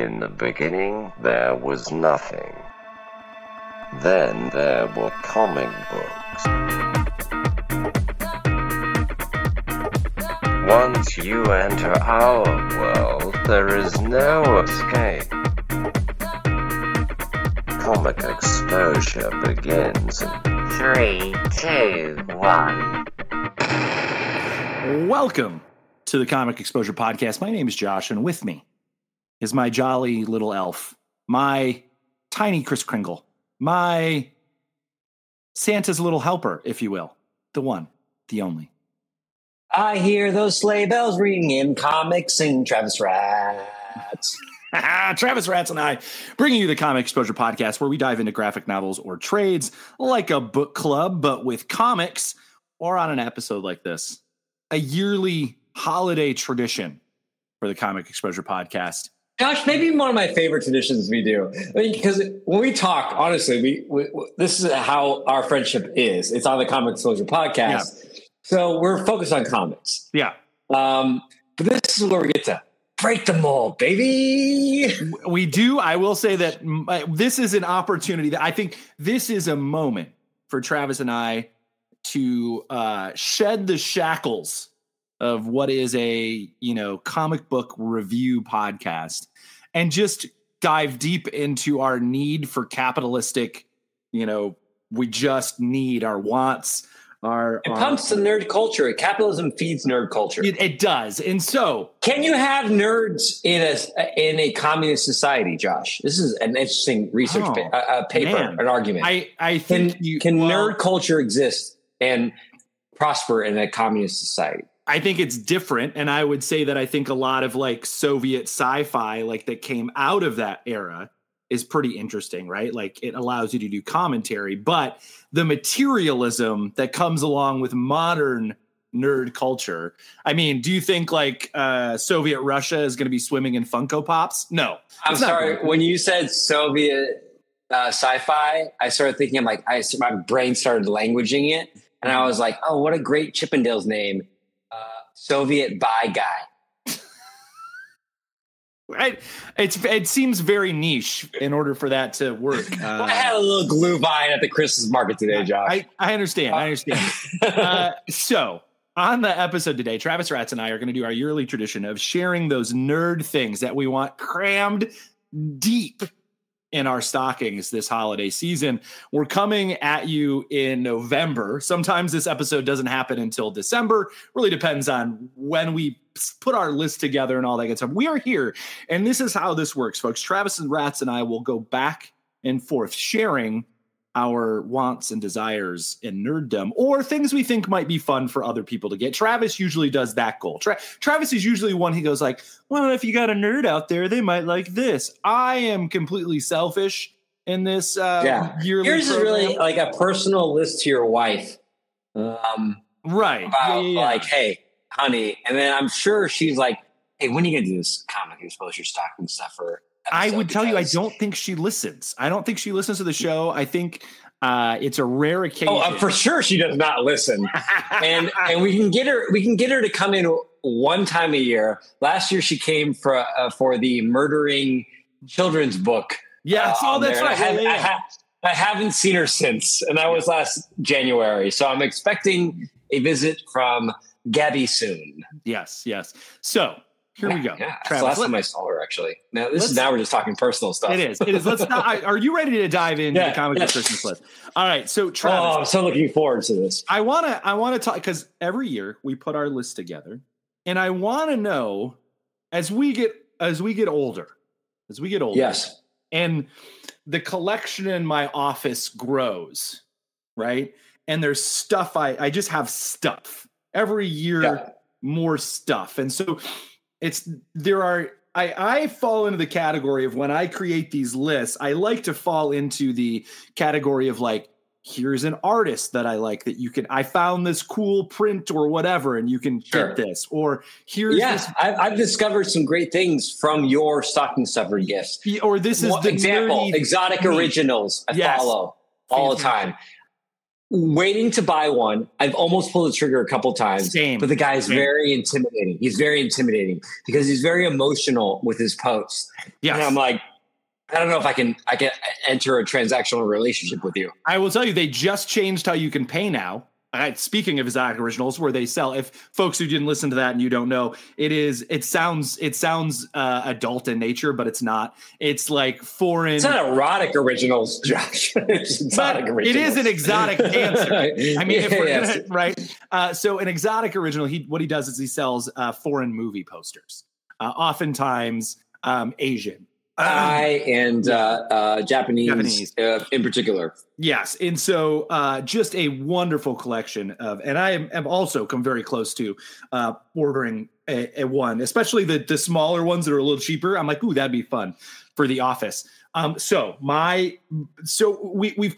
In the beginning, there was nothing. Then there were comic books. Once you enter our world, there is no escape. Comic exposure begins in 3, 2, 1. Welcome to the Comic Exposure Podcast. My name is Josh, and with me is my jolly little elf, my tiny Kris Kringle, my Santa's little helper, if you will, the one, the only. I hear those sleigh bells ringing in comics and Travis Rats. Travis Rats and I bringing you the Comic Exposure Podcast, where we dive into graphic novels or trades like a book club, but with comics, or on an episode like this, a yearly holiday tradition for the Comic Exposure Podcast. Gosh, maybe one of my favorite traditions we do. I mean, because when we talk, honestly, we this is how our friendship is. It's on the Comic Exposure Podcast. Yeah. So we're focused on comics. Yeah. But this is where we get to break the mold, baby. We do. I will say that this is an opportunity that I think this is a moment for Travis and I to shed the shackles of what is a, comic book review podcast and just dive deep into our need for capitalistic, we just need our wants. It pumps the nerd culture. Capitalism feeds nerd culture. It does. And so can you have nerds in a communist society, Josh? This is an interesting research paper, an argument. I think nerd culture exist and prosper in a communist society? I think it's different. And I would say that I think a lot of like Soviet sci-fi, like that came out of that era, is pretty interesting, right? Like it allows you to do commentary, but the materialism that comes along with modern nerd culture. I mean, do you think like Soviet Russia is going to be swimming in Funko Pops? No. I'm sorry. When you said Soviet sci-fi, I started thinking, my brain started languaging it. And I was like, oh, what a great Chippendales name. Soviet Bye Guy. Right. It seems very niche in order for that to work. I had a little glue vine at the Christmas market today, Josh. I understand. So on the episode today, Travis Rats and I are going to do our yearly tradition of sharing those nerd things that we want crammed deep in our stockings this holiday season. We're coming at you in November. Sometimes this episode doesn't happen until December. Really depends on when we put our list together and all that good stuff. We are here, and this is how this works, folks. Travis and Rats and I will go back and forth sharing our wants and desires in nerddom, or things we think might be fun for other people to get. Travis usually does that goal. Travis is usually one, he goes like, well, if you got a nerd out there, they might like this. I am completely selfish in this yearly Yours is really like a personal list to your wife. Right. About like, hey, honey. And then I'm sure she's like, hey, when are you going to do this comic exposure stocking stuff for? I would tell you, I don't think she listens. I don't think she listens to the show. I think it's a rare occasion. Oh, for sure she does not listen. and we can get her to come in one time a year. Last year she came for the Murdering Children's book. Yeah, that's right. I haven't seen her since, and that was last January. So I'm expecting a visit from Gabby soon. Yes. So here we go. Yeah, Travis, last time I saw her, actually. Now we're just talking personal stuff. It is. Are you ready to dive into the comic book Christmas list? All right. So Travis, I'm so looking forward to this. I want to talk, because every year we put our list together, and I want to know as we get older. Yes. And the collection in my office grows, right? And there's stuff. I just have stuff every year, more stuff. And so I fall into the category of, when I create these lists, I like to fall into the category of like, here's an artist that I like that I found this cool print or whatever, and you can get this, or here's this. I've discovered some great things from your stocking stuffer gifts. Or this is the example, exotic originals I follow all the time. waiting to buy one. I've almost pulled the trigger a couple times. Same. But the guy is very intimidating. He's very intimidating because he's very emotional with his posts. Yes. And I'm like, I don't know if I can enter a transactional relationship with you. I will tell you, they just changed how you can pay now. Speaking of Exotic Originals, where they sell, if folks who didn't listen to that and you don't know, it sounds adult in nature, but it's not. It's like foreign. It's not erotic originals, Josh. It's exotic originals. It is an exotic dancer. I mean, if we're Yes. gonna, right? So an Exotic Original, what he does is he sells foreign movie posters, oftentimes Asian. Thai and Japanese. In particular. Yes. And so just a wonderful collection and I am also come very close to ordering a one, especially the smaller ones that are a little cheaper. I'm like, ooh, that'd be fun for the office. So we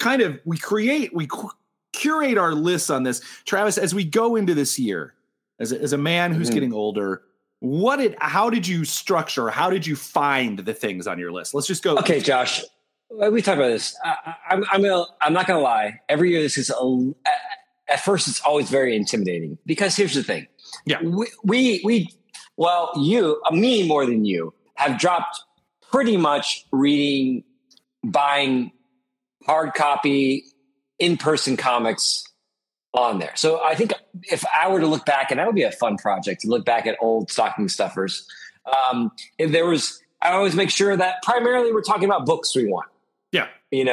curate our lists on this. Travis, as we go into this year, as a man who's getting older, how did you structure? How did you find the things on your list? Let's just go. Okay, Josh, we talked about this. I'm not gonna lie. Every year, this is at first it's always very intimidating because here's the thing. Yeah, me more than you have dropped pretty much buying hard copy, in-person comics on there. So I think if I were to look back, and that would be a fun project to look back at old stocking stuffers. I always make sure that primarily we're talking about books we want. Yeah.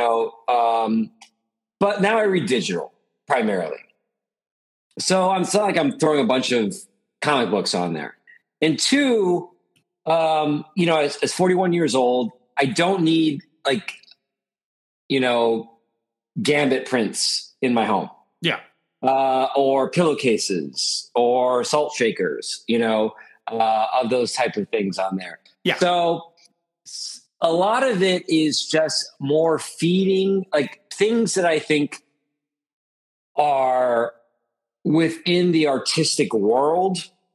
But now I read digital primarily. So it's not like I'm throwing a bunch of comic books on there. And two, as 41 years old, I don't need Gambit prints in my home. Yeah. Or pillowcases or salt shakers, of those type of things on there. Yeah. So a lot of it is just more feeding, like things that I think are within the artistic world.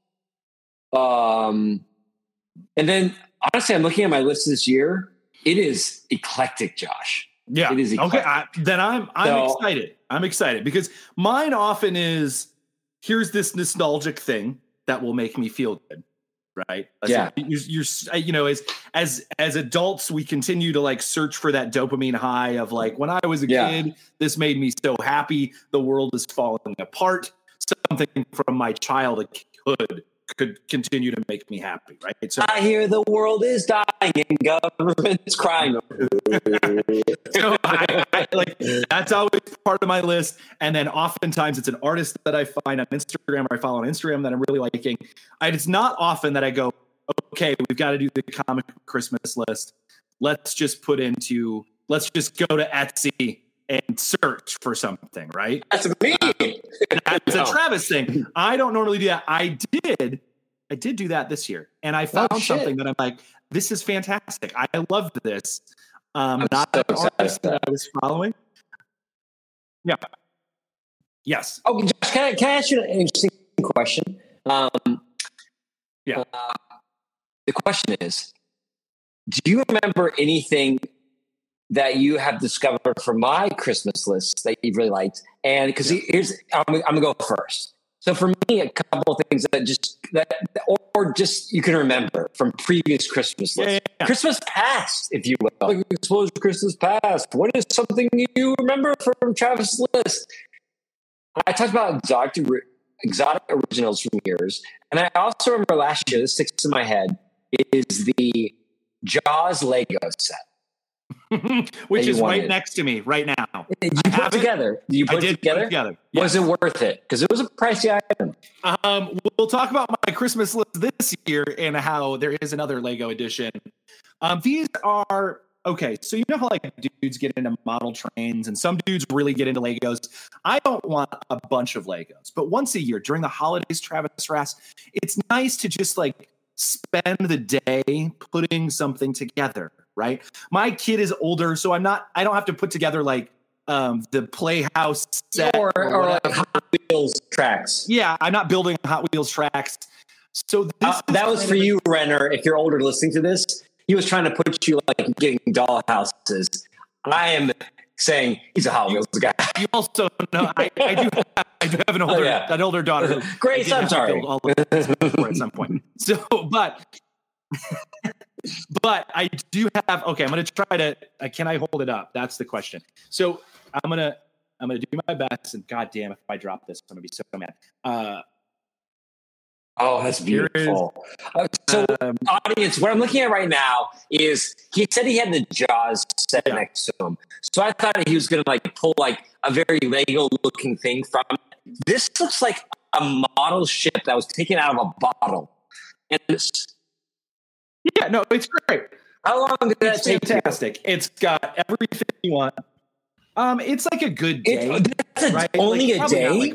And then honestly, I'm looking at my list this year. It is eclectic, Josh. Yeah. It is eclectic. Okay. Then I'm excited. I'm excited because mine often is, here's this nostalgic thing that will make me feel good. Right. Yeah. As adults, we continue to search for that dopamine high of when I was a kid, this made me so happy. The world is falling apart. Something from my childhood could continue to make me happy. Right. So I hear the world is dying and government's crying. So that's always part of my list. And then oftentimes it's an artist that I find on Instagram or I follow on Instagram that I'm really liking. It's not often that I go, okay, we've got to do the comic Christmas list. Let's just go to Etsy and search for something, right? That's me. That's a Travis thing. I don't normally do that. I did do that this year. And I found something that I'm like, this is fantastic. I love this. Not so an artist that I was following. Yeah. Yes. Oh, Josh, can I ask you an interesting question? The question is, do you remember anything that you have discovered from my Christmas list that you've really liked? And because I'm gonna go first. So for me, a couple of things or just you can remember from previous Christmas lists. Yeah. Christmas past, if you will. Exposure Christmas past. What is something you remember from Travis' list? I talked about exotic originals from years. And I also remember last year, this sticks in my head, is the Jaws Lego set. Which is right next to me right now. You put it together. I did put it together. Yes. Was it worth it? Because it was a pricey item. We'll talk about my Christmas list this year and how there is another Lego edition. These are okay. So you know how dudes get into model trains and some dudes really get into Legos. I don't want a bunch of Legos, but once a year during the holidays, Travis Rass, it's nice to just spend the day putting something together. Right. My kid is older, so I don't have to put together the Playhouse set or Hot Wheels tracks. Yeah. I'm not building Hot Wheels tracks. So that was for you, Renner. If you're older listening to this, he was trying to put you getting doll houses. I am saying he's a Hot Wheels guy. You also know I do have an older daughter. Grace, I'm sorry. All at some point. So, but I do have. Okay, I'm going to try to. Can I hold it up? That's the question. So I'm gonna do my best. And goddamn, if I drop this, I'm gonna be so mad. Oh, that's beautiful. So, audience, what I'm looking at right now is he said he had the Jaws set next to him. So I thought he was going to like pull like a very Lego looking thing from it. This looks like a model ship that was taken out of a bottle. And it's great. How long did that take? Fantastic. It's got everything you want. It's like a good day. That's only a day?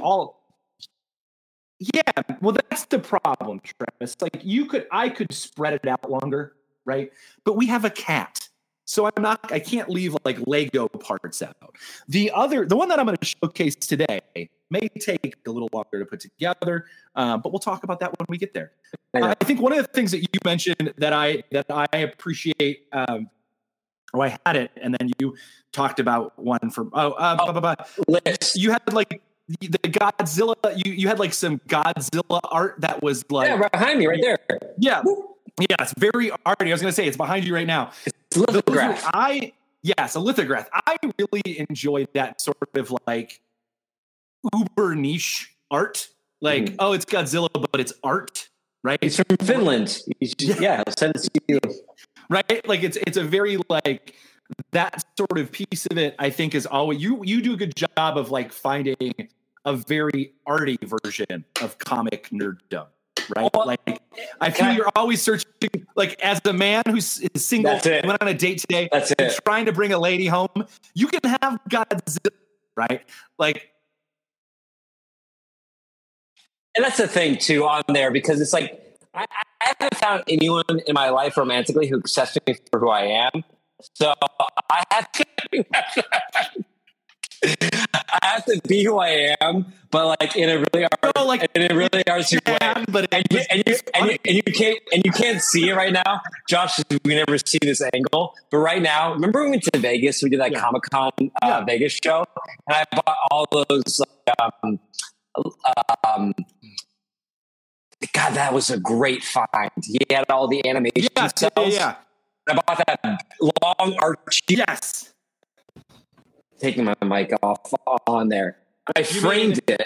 Yeah, well, that's the problem, Travis. Like I could spread it out longer, right? But we have a cat, so I can't leave like Lego parts out. The one that I'm going to showcase today may take a little longer to put together, but we'll talk about that when we get there. I think one of the things that you mentioned that I appreciate, I had it, and then you talked about one from you had like. The Godzilla, you had like some Godzilla art that was like behind me right there. Yeah, it's very arty. I was gonna say it's behind you right now. It's a lithograph. A lithograph. I really enjoyed that sort of like uber niche art. Like, it's Godzilla, but it's art, right? It's from Finland. I'll send it to you. Right, like it's a very like that sort of piece of it. I think is always you do a good job of like finding a very arty version of comic nerddom, right? Like I feel you're always searching, like as a man who's single, went on a date today, trying to bring a lady home, you can have Godzilla, right? Like, and that's the thing too on there, because it's like, I haven't found anyone in my life romantically who accepts me for who I am. So I have to be who I am, but like in a really artsy way. But you can't see it right now, Josh. We never see this angle, but right now, remember we went to Vegas? We did that Comic-Con Vegas show, and I bought all those. God, that was a great find. He had all the animation cells. Yeah. I bought that long arch. Yes. Taking my mic off on there. I framed it.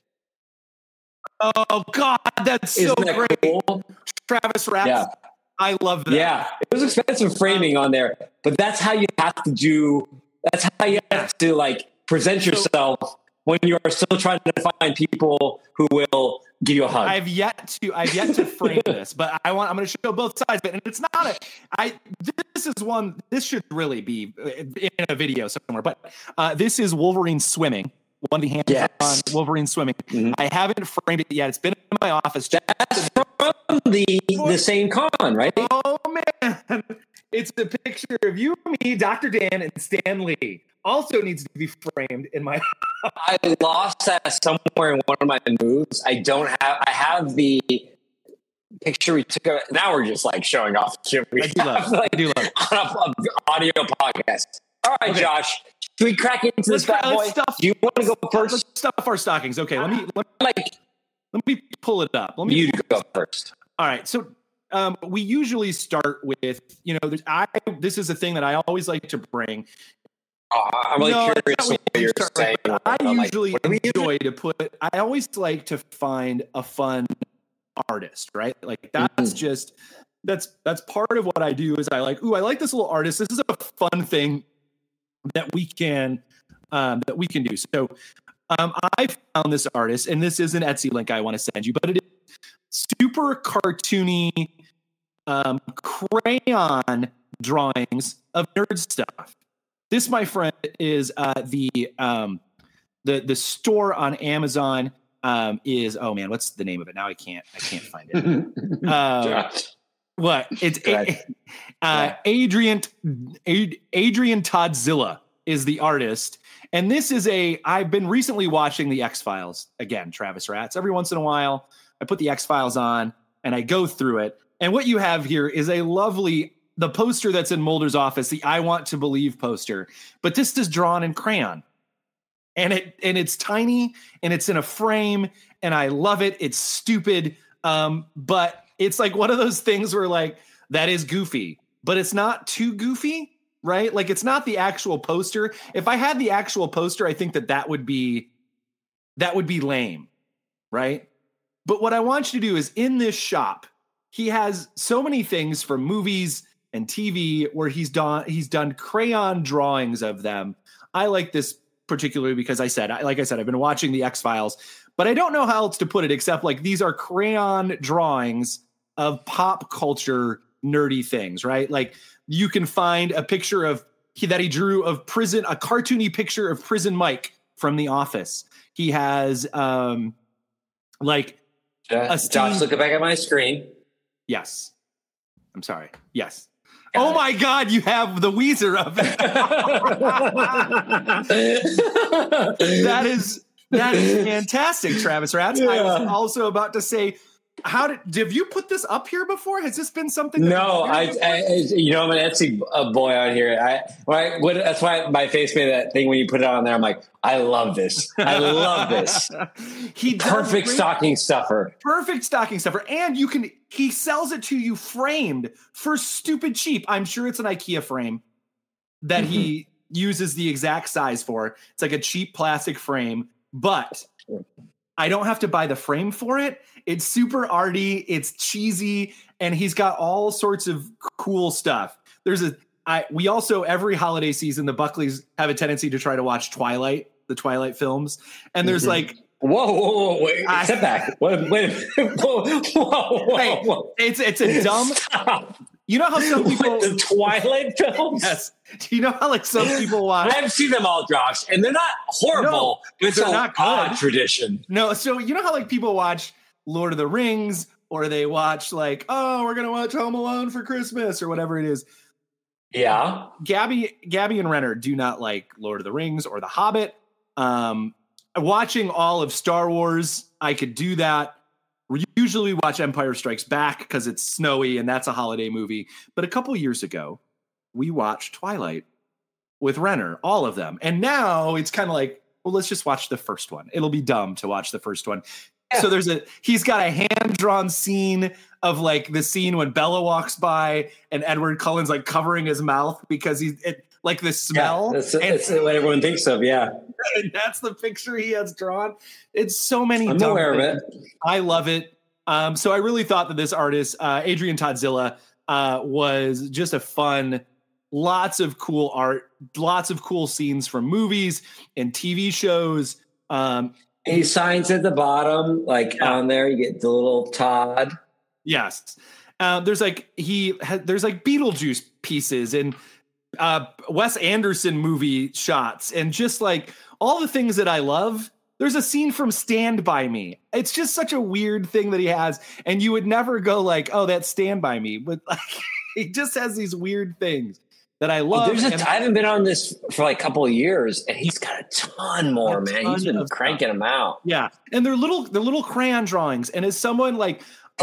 Oh God, that's so great. Cool? Travis Raps. Yeah. I love that. Yeah. It was expensive framing on there, but that's how you have to do. That's how you have to like present yourself when you are still trying to find people who will give you a hug. I've yet to frame this, but I'm going to show both sides of it. And it's not this should really be in a video somewhere, but this is Wolverine swimming. One of the hands on Wolverine swimming. Mm-hmm. I haven't framed it yet. It's been in my office. That's from the same con, right? Oh man. It's a picture of you, me, Dr. Dan, and Stan Lee. Also needs to be framed in my. I lost that somewhere in one of my moves. I have the picture we took. Now we're just like showing off shit we have, I do love on an audio podcast. All right, Josh, should we crack into this bad boy? Do you want to go first? Let's stuff our stockings. Okay, let me pull it up. You go first. All right, so. We usually start with, this is a thing that I always like to bring. I'm really curious what you're saying. I usually enjoy to put, I always like to find a fun artist, right? Like that's just, that's part of what I do is I like this little artist. This is a fun thing that we can do. So I found this artist, and this is an Etsy link I want to send you, but it is super cartoony crayon drawings of nerd stuff. This, my friend, is the store on Amazon is, oh man, what's the name of it? Now I can't find it. What? It's Adrian Toddzilla is the artist. And this is I've been recently watching the X-Files again, Travis Rats. Every once in a while, I put the X-Files on and I go through it. And what you have here is a lovely the poster that's in Mulder's office, the I Want to Believe poster, but this is drawn in crayon. And it's tiny and it's in a frame and I love it. It's stupid. But it's like one of those things where like that is goofy, but it's not too goofy, right? Like it's not the actual poster. If I had the actual poster, I think that would be lame, right? But what I want you to do is in this shop, he has so many things from movies and TV where he's done crayon drawings of them. I like this particularly because like I said, I've been watching the X-Files, but I don't know how else to put it except like these are crayon drawings of pop culture nerdy things, right? Like you can find a picture that he drew of a cartoony picture of Prison Mike from The Office. He has a Josh, look back at my screen. Yes. I'm sorry. Yes. Oh my God, you have the Weezer of it. That is fantastic, Travis Ratz. Yeah. I was also about to say, have you put this up here before? Has this been something? No, I'm an Etsy boy out here. That's why my face made that thing when you put it on there. I'm like, I love this. I love this. Perfect stocking stuffer. Perfect stocking stuffer. And he sells it to you framed for stupid cheap. I'm sure it's an IKEA frame that he uses the exact size for. It's like a cheap plastic frame, but I don't have to buy the frame for it. It's super arty, it's cheesy, and he's got all sorts of cool stuff. We also, every holiday season, the Buckleys have a tendency to try to watch the Twilight films. And there's like, Whoa, wait, step back. Wait. Whoa. It's a dumb, stop. You know how some people the Twilight films? Yes. Do you know how like some people watch? I've seen them all, Josh, and they're not horrible. No, it's not odd tradition. No, so you know how like people watch Lord of the Rings, or they watch like, oh, we're gonna watch Home Alone for Christmas or whatever it is. Yeah. Gabby and Renner do not like Lord of the Rings or The Hobbit. Watching all of Star Wars, I could do that. We usually watch Empire Strikes Back because it's snowy and that's a holiday movie. But a couple years ago, we watched Twilight with Renner, all of them. And now it's kind of like, well, let's just watch the first one. It'll be dumb to watch the first one. Yeah. So he's got a hand-drawn scene of like the scene when Bella walks by and Edward Cullen's like covering his mouth because like the smell. Yeah, that's what everyone thinks of. Yeah. And that's the picture he has drawn. It's so many. I'm aware of it. I love it. So I really thought that this artist, Adrian Toddzilla, was just a fun, lots of cool art, lots of cool scenes from movies and TV shows. He signs at the bottom, on there, you get the little Todd. Yes. There's like Beetlejuice pieces and Wes Anderson movie shots and just like all the things that I love. There's a scene from Stand By Me. It's just such a weird thing that he has. And you would never go like, oh, that's Stand By Me. But like, he just has these weird things that I love. I haven't been on this for like a couple of years, and he's got a ton more, man. He's been cranking them out. Yeah. And they're little crayon drawings. And as someone like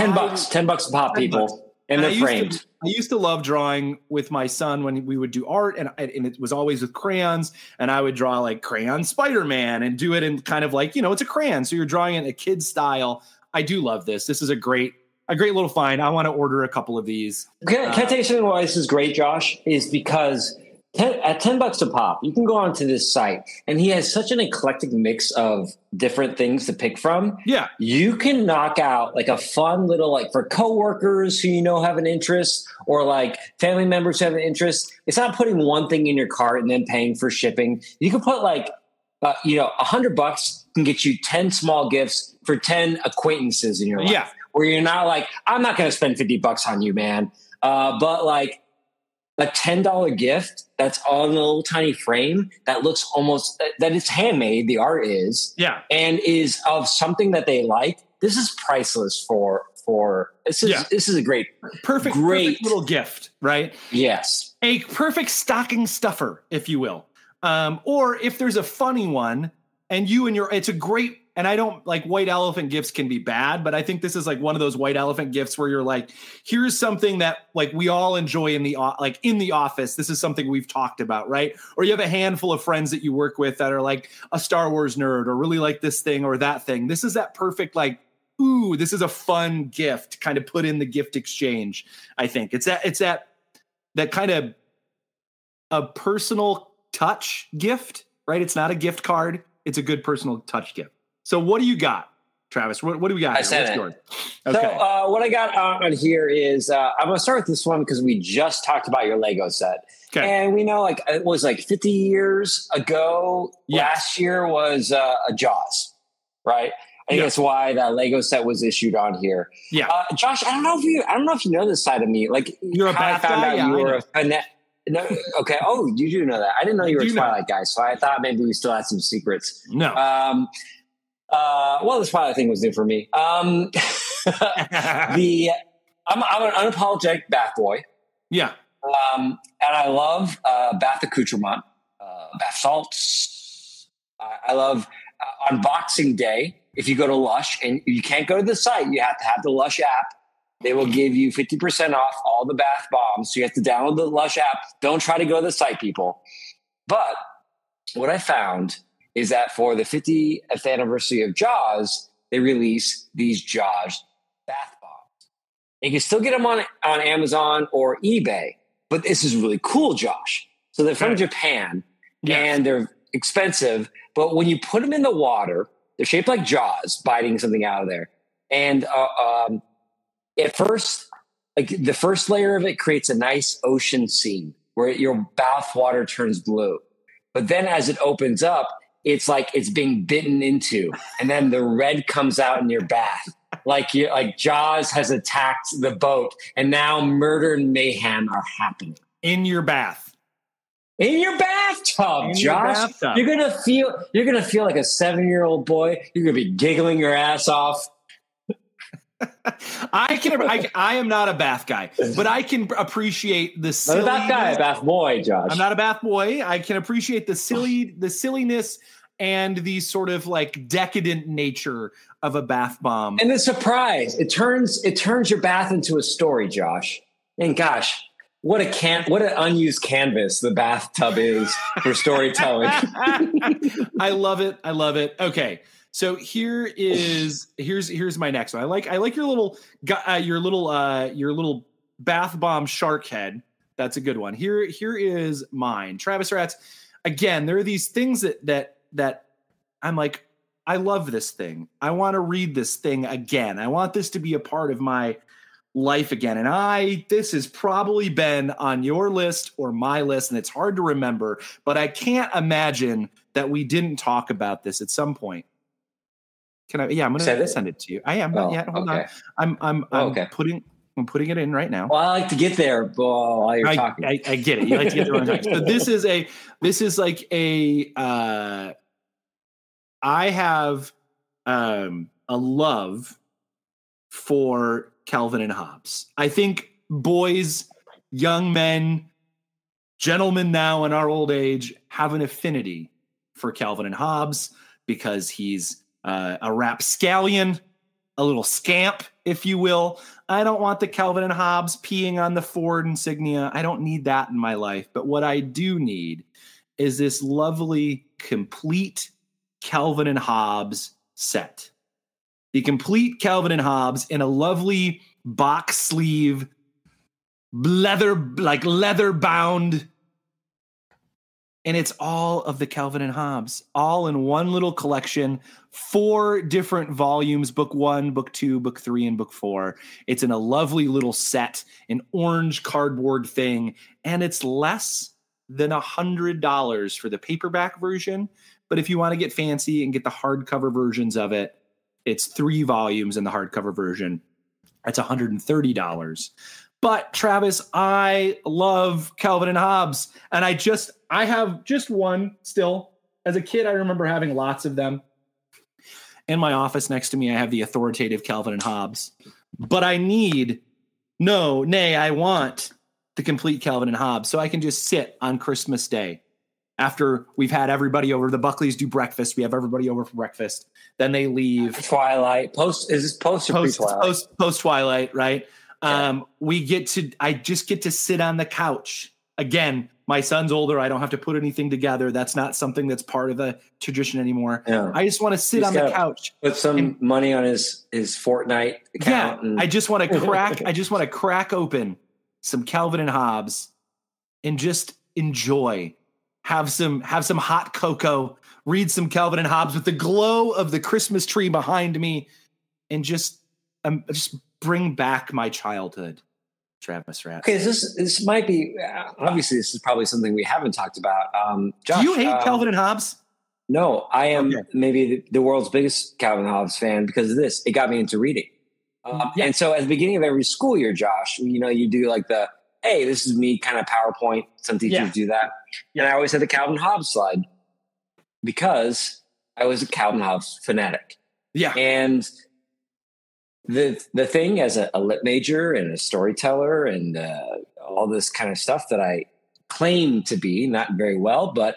$10 a pop, people. And they're framed. I used to love drawing with my son when we would do art, and it was always with crayons. And I would draw like crayon Spider-Man and do it in kind of like, it's a crayon. So you're drawing it in a kid's style. I do love this. This is a great little find. I want to order a couple of these. Can I tell you something why this is great, Josh? Is because at $10 a pop, you can go onto this site, and he has such an eclectic mix of different things to pick from. Yeah. You can knock out like a fun little, like for coworkers who have an interest, or like family members who have an interest. It's not putting one thing in your cart and then paying for shipping. You can put like, $100 can get you 10 small gifts for 10 acquaintances in your life. Yeah. Where you're not like, I'm not going to spend $50 on you, man. But like, a $10 gift that's on a little tiny frame that looks almost that it's handmade. The art is, yeah, and is of something that they like. This is priceless for this is a perfect little gift, right? Yes, a perfect stocking stuffer, if you will. Or if there's a funny one and it's a great And I don't like white elephant gifts can be bad, but I think this is like one of those white elephant gifts where you're like, here's something that like we all enjoy in the office. This is something we've talked about, right? Or you have a handful of friends that you work with that are like a Star Wars nerd or really like this thing or that thing. This is that perfect, like, ooh, this is a fun gift kind of put in the gift exchange. I think it's that kind of a personal touch gift, right? It's not a gift card. It's a good personal touch gift. So what do you got, Travis? What do we got? I said What's it. yours? Okay. So what I got on here is I'm going to start with this one because we just talked about your Lego set. Okay. And we know like it was like 50 years ago. Yes. Last year was a Jaws, right? I think that's why that Lego set was issued on here. Yeah. Josh, I don't know if you know this side of me. Like you're a Bath guy. Yeah, you were no, okay. Oh, you do know that. I didn't know you were a Twilight guy, so I thought maybe we still had some secrets. No. Well, this Twilight thing was new for me. I'm an unapologetic Bath boy. Yeah. And I love bath accoutrement, bath salts. I love on Boxing Day. If you go to Lush and you can't go to the site, you have to have the Lush app. They will give you 50% off all the bath bombs. So you have to download the Lush app. Don't try to go to the site, people. But what I found is that for the 50th anniversary of Jaws, they release these Jaws bath bombs. You can still get them on Amazon or eBay, but this is really cool, Josh. So they're from Japan and they're expensive, but when you put them in the water, they're shaped like Jaws biting something out of there. And at first, like the first layer of it creates a nice ocean scene where your bath water turns blue. But then as it opens up, it's like it's being bitten into, and then the red comes out in your bath. Like Jaws has attacked the boat, and now murder and mayhem are happening. In your bath. In your bathtub, Josh. You're gonna feel like a 7-year-old boy. You're gonna be giggling your ass off. I am not a bath guy, but I can appreciate the silly. I'm a bath guy, a bath boy, Josh. I'm not a bath boy. I can appreciate the silliness and the sort of like decadent nature of a bath bomb. And the surprise, it turns your bath into a story, Josh. And gosh, what an unused canvas the bathtub is for storytelling. I love it. Okay. So here's my next one. I like your little bath bomb shark head. That's a good one. Here is mine. Travis Rats. Again, there are these things that I'm like, I love this thing. I want to read this thing again. I want this to be a part of my life again. And this has probably been on your list or my list, and it's hard to remember, but I can't imagine that we didn't talk about this at some point. Can I? Yeah, I'm going to send it to you. I am not yet. Hold on. I'm putting it in right now. Well, I like to get there while you're talking. I get it. You like to get there on time. So this is like a. I have a love for Calvin and Hobbes. I think boys, young men, gentlemen now in our old age have an affinity for Calvin and Hobbes because he's a rapscallion, a little scamp, if you will. I don't want the Calvin and Hobbes peeing on the Ford insignia. I don't need that in my life. But what I do need is this lovely, complete Calvin and Hobbes set. The complete Calvin and Hobbes in a lovely box sleeve, leather bound. And it's all of the Calvin and Hobbes, all in one little collection, 4 different volumes, book 1, book 2, book 3, and book 4. It's in a lovely little set, an orange cardboard thing, and it's less than $100 for the paperback version. But if you want to get fancy and get the hardcover versions of it, it's 3 volumes in the hardcover version. That's $130. But Travis, I love Calvin and Hobbes, and I have just one still. As a kid, I remember having lots of them. In my office next to me, I have the authoritative Calvin and Hobbes. But I want the complete Calvin and Hobbes so I can just sit on Christmas Day. After we've had everybody over, the Buckleys do breakfast. We have everybody over for breakfast. Then they leave. Twilight. Is this post or pre-Twilight? Post Twilight, right? Yeah. I just get to sit on the couch. Again, my son's older. I don't have to put anything together. That's not something that's part of the tradition anymore. Yeah. I just want to sit on the couch. Put some money on his Fortnite account. Yeah, I just want to crack open some Calvin and Hobbes and just enjoy. Have some hot cocoa, read some Calvin and Hobbes with the glow of the Christmas tree behind me, and just bring back my childhood. Travis Rat. Okay, this might be obviously this is probably something we haven't talked about. Josh, do you hate Calvin and Hobbes? No, I am maybe the world's biggest Calvin and Hobbes fan because of this. It got me into reading, and so at the beginning of every school year, Josh, you do like hey, this is me kind of PowerPoint. Some teachers do that, and I always had the Calvin Hobbes slide because I was a Calvin Hobbes fanatic. Yeah, and the thing as a lit major and a storyteller and all this kind of stuff that I claim to be, not very well, but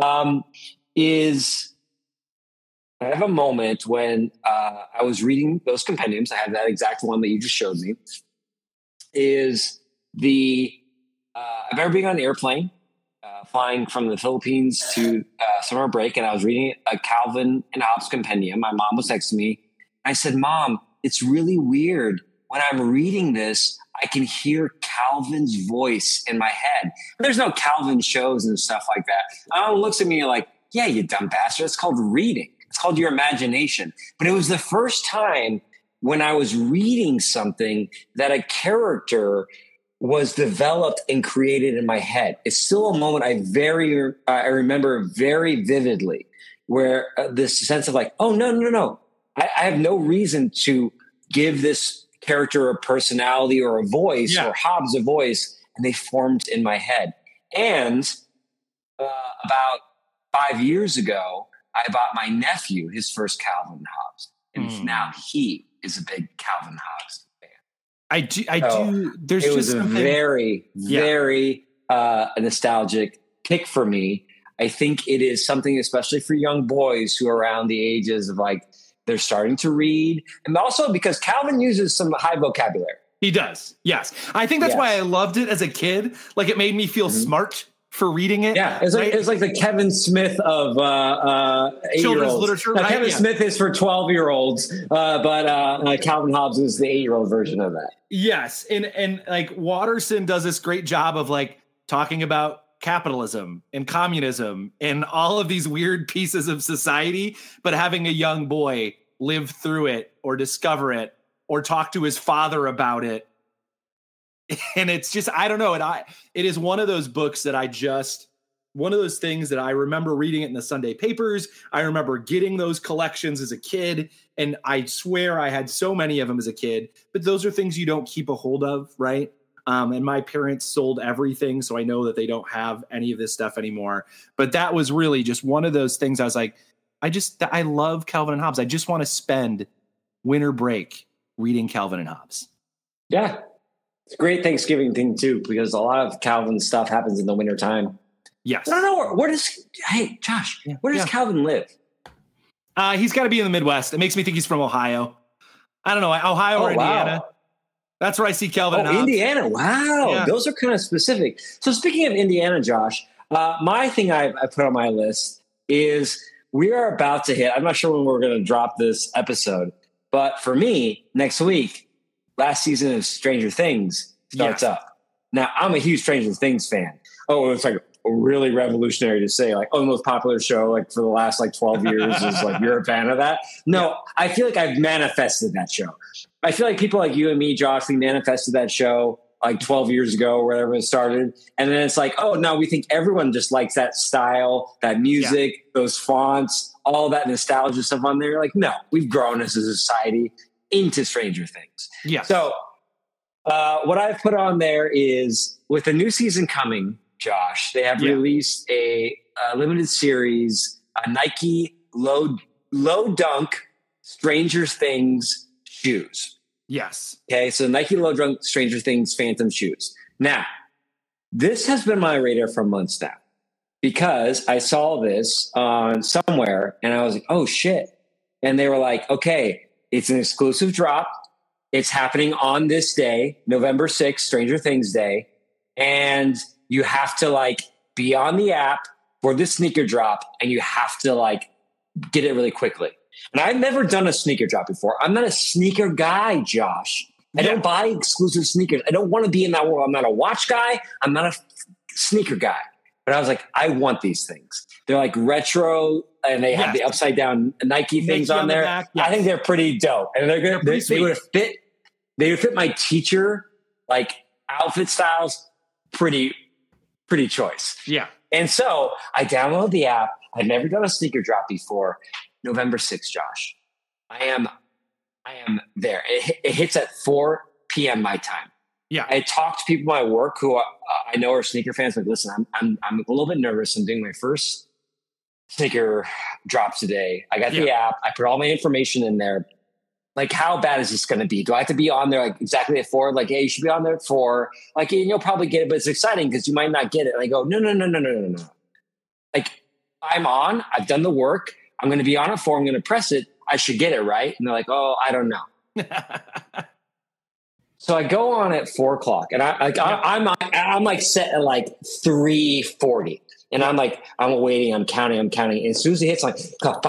is I have a moment when I was reading those compendiums. I have that exact one that you just showed me. Is I've ever been on an airplane flying from the Philippines to summer break, and I was reading a Calvin and Hobbes compendium. My mom was next to me. I said, "Mom, it's really weird. When I'm reading this, I can hear Calvin's voice in my head." There's no Calvin shows and stuff like that. My mom looks at me like, "Yeah, you dumb bastard. It's called reading. It's called your imagination." But it was the first time when I was reading something that a character was developed and created in my head. It's still a moment I remember very vividly, where this sense of like, oh, no. I have no reason to give this character a personality or a voice or Hobbes a voice, and they formed in my head. And about 5 years ago, I bought my nephew his first Calvin and Hobbes, and now he is a big Calvin Hobbes fan. I do. There's it just was a very nostalgic pick for me. I think it is something, especially for young boys who are around the ages of like, they're starting to read. And also because Calvin uses some high vocabulary. He does. Yes. I think that's why I loved it as a kid. Like it made me feel smart for reading it. Yeah. It's like the Kevin Smith of children's literature. Now, Kevin Smith is for 12-year-olds, but Calvin Hobbes is the 8-year-old version of that. Yes. And like Watterson does this great job of like talking about capitalism and communism and all of these weird pieces of society, but having a young boy live through it or discover it or talk to his father about it. And it's just, I don't know. It is one of those books that one of those things that I remember reading it in the Sunday papers. I remember getting those collections as a kid. And I swear I had so many of them as a kid, but those are things you don't keep a hold of. Right. And my parents sold everything. So I know that they don't have any of this stuff anymore. But that was really just one of those things I was like, I love Calvin and Hobbes. I just want to spend winter break reading Calvin and Hobbes. Yeah. It's a great Thanksgiving thing too, because a lot of Calvin stuff happens in the winter time. Yes. I don't know. Hey, Josh, where does Calvin live? He's got to be in the Midwest. It makes me think he's from Ohio. I don't know. Ohio or Indiana. Wow. That's where I see Calvin and Hobbes. Indiana. Wow. Yeah. Those are kind of specific. So speaking of Indiana, Josh, my thing I put on my list is we are about to hit, I'm not sure when we're going to drop this episode, but for me, next week, last season of Stranger Things starts up. Now, I'm a huge Stranger Things fan. Oh, it's like really revolutionary to say, like, the most popular show like for the last like 12 years is like, you're a fan of that? No, I feel like I've manifested that show. I feel like people like you and me, Josh, we manifested that show like 12 years ago or whatever it started. And then it's like, oh, no, we think everyone just likes that style, that music, those fonts, all that nostalgia stuff on there. Like, no, we've grown as a society into Stranger Things. Yeah. So what I've put on there is with the new season coming, Josh, they have released a limited series, a Nike low dunk Stranger Things shoes. Yes. Okay, so Nike low dunk Stranger Things Phantom shoes. Now, this has been on my radar for months now because I saw this on somewhere and I was like, oh shit, and they were like, okay, it's an exclusive drop. It's happening on this day, November 6th, Stranger Things Day. And you have to like be on the app for the sneaker drop, and you have to like get it really quickly. And I've never done a sneaker drop before. I'm not a sneaker guy, Josh. I don't buy exclusive sneakers. I don't want to be in that world. I'm not a watch guy. I'm not a sneaker guy. But I was like, I want these things. They're like retro, and they have the upside down Nike things on there. I think they're pretty dope. And they're good. They would fit. They would fit my teacher like outfit styles pretty choice. Yeah. And so I downloaded the app. I've never done a sneaker drop before. November 6th, Josh. I am there. It hits at 4 p.m. my time. Yeah. I talked to people at my work who I know are sneaker fans. Like, listen, I'm a little bit nervous. I'm doing my first sneaker drop today. I got the app. I put all my information in there. Like, how bad is this going to be? Do I have to be on there like exactly at 4? Like, hey, you should be on there at 4. Like, and you'll probably get it, but it's exciting because you might not get it. And I go, no. Like, I'm on. I've done the work. I'm going to be on at 4. I'm going to press it. I should get it, right? And they're like, oh, I don't know. So I go on at 4 o'clock, and I'm like set at like 3:40. And I'm like, I'm waiting, I'm counting. And as soon as it hits, like,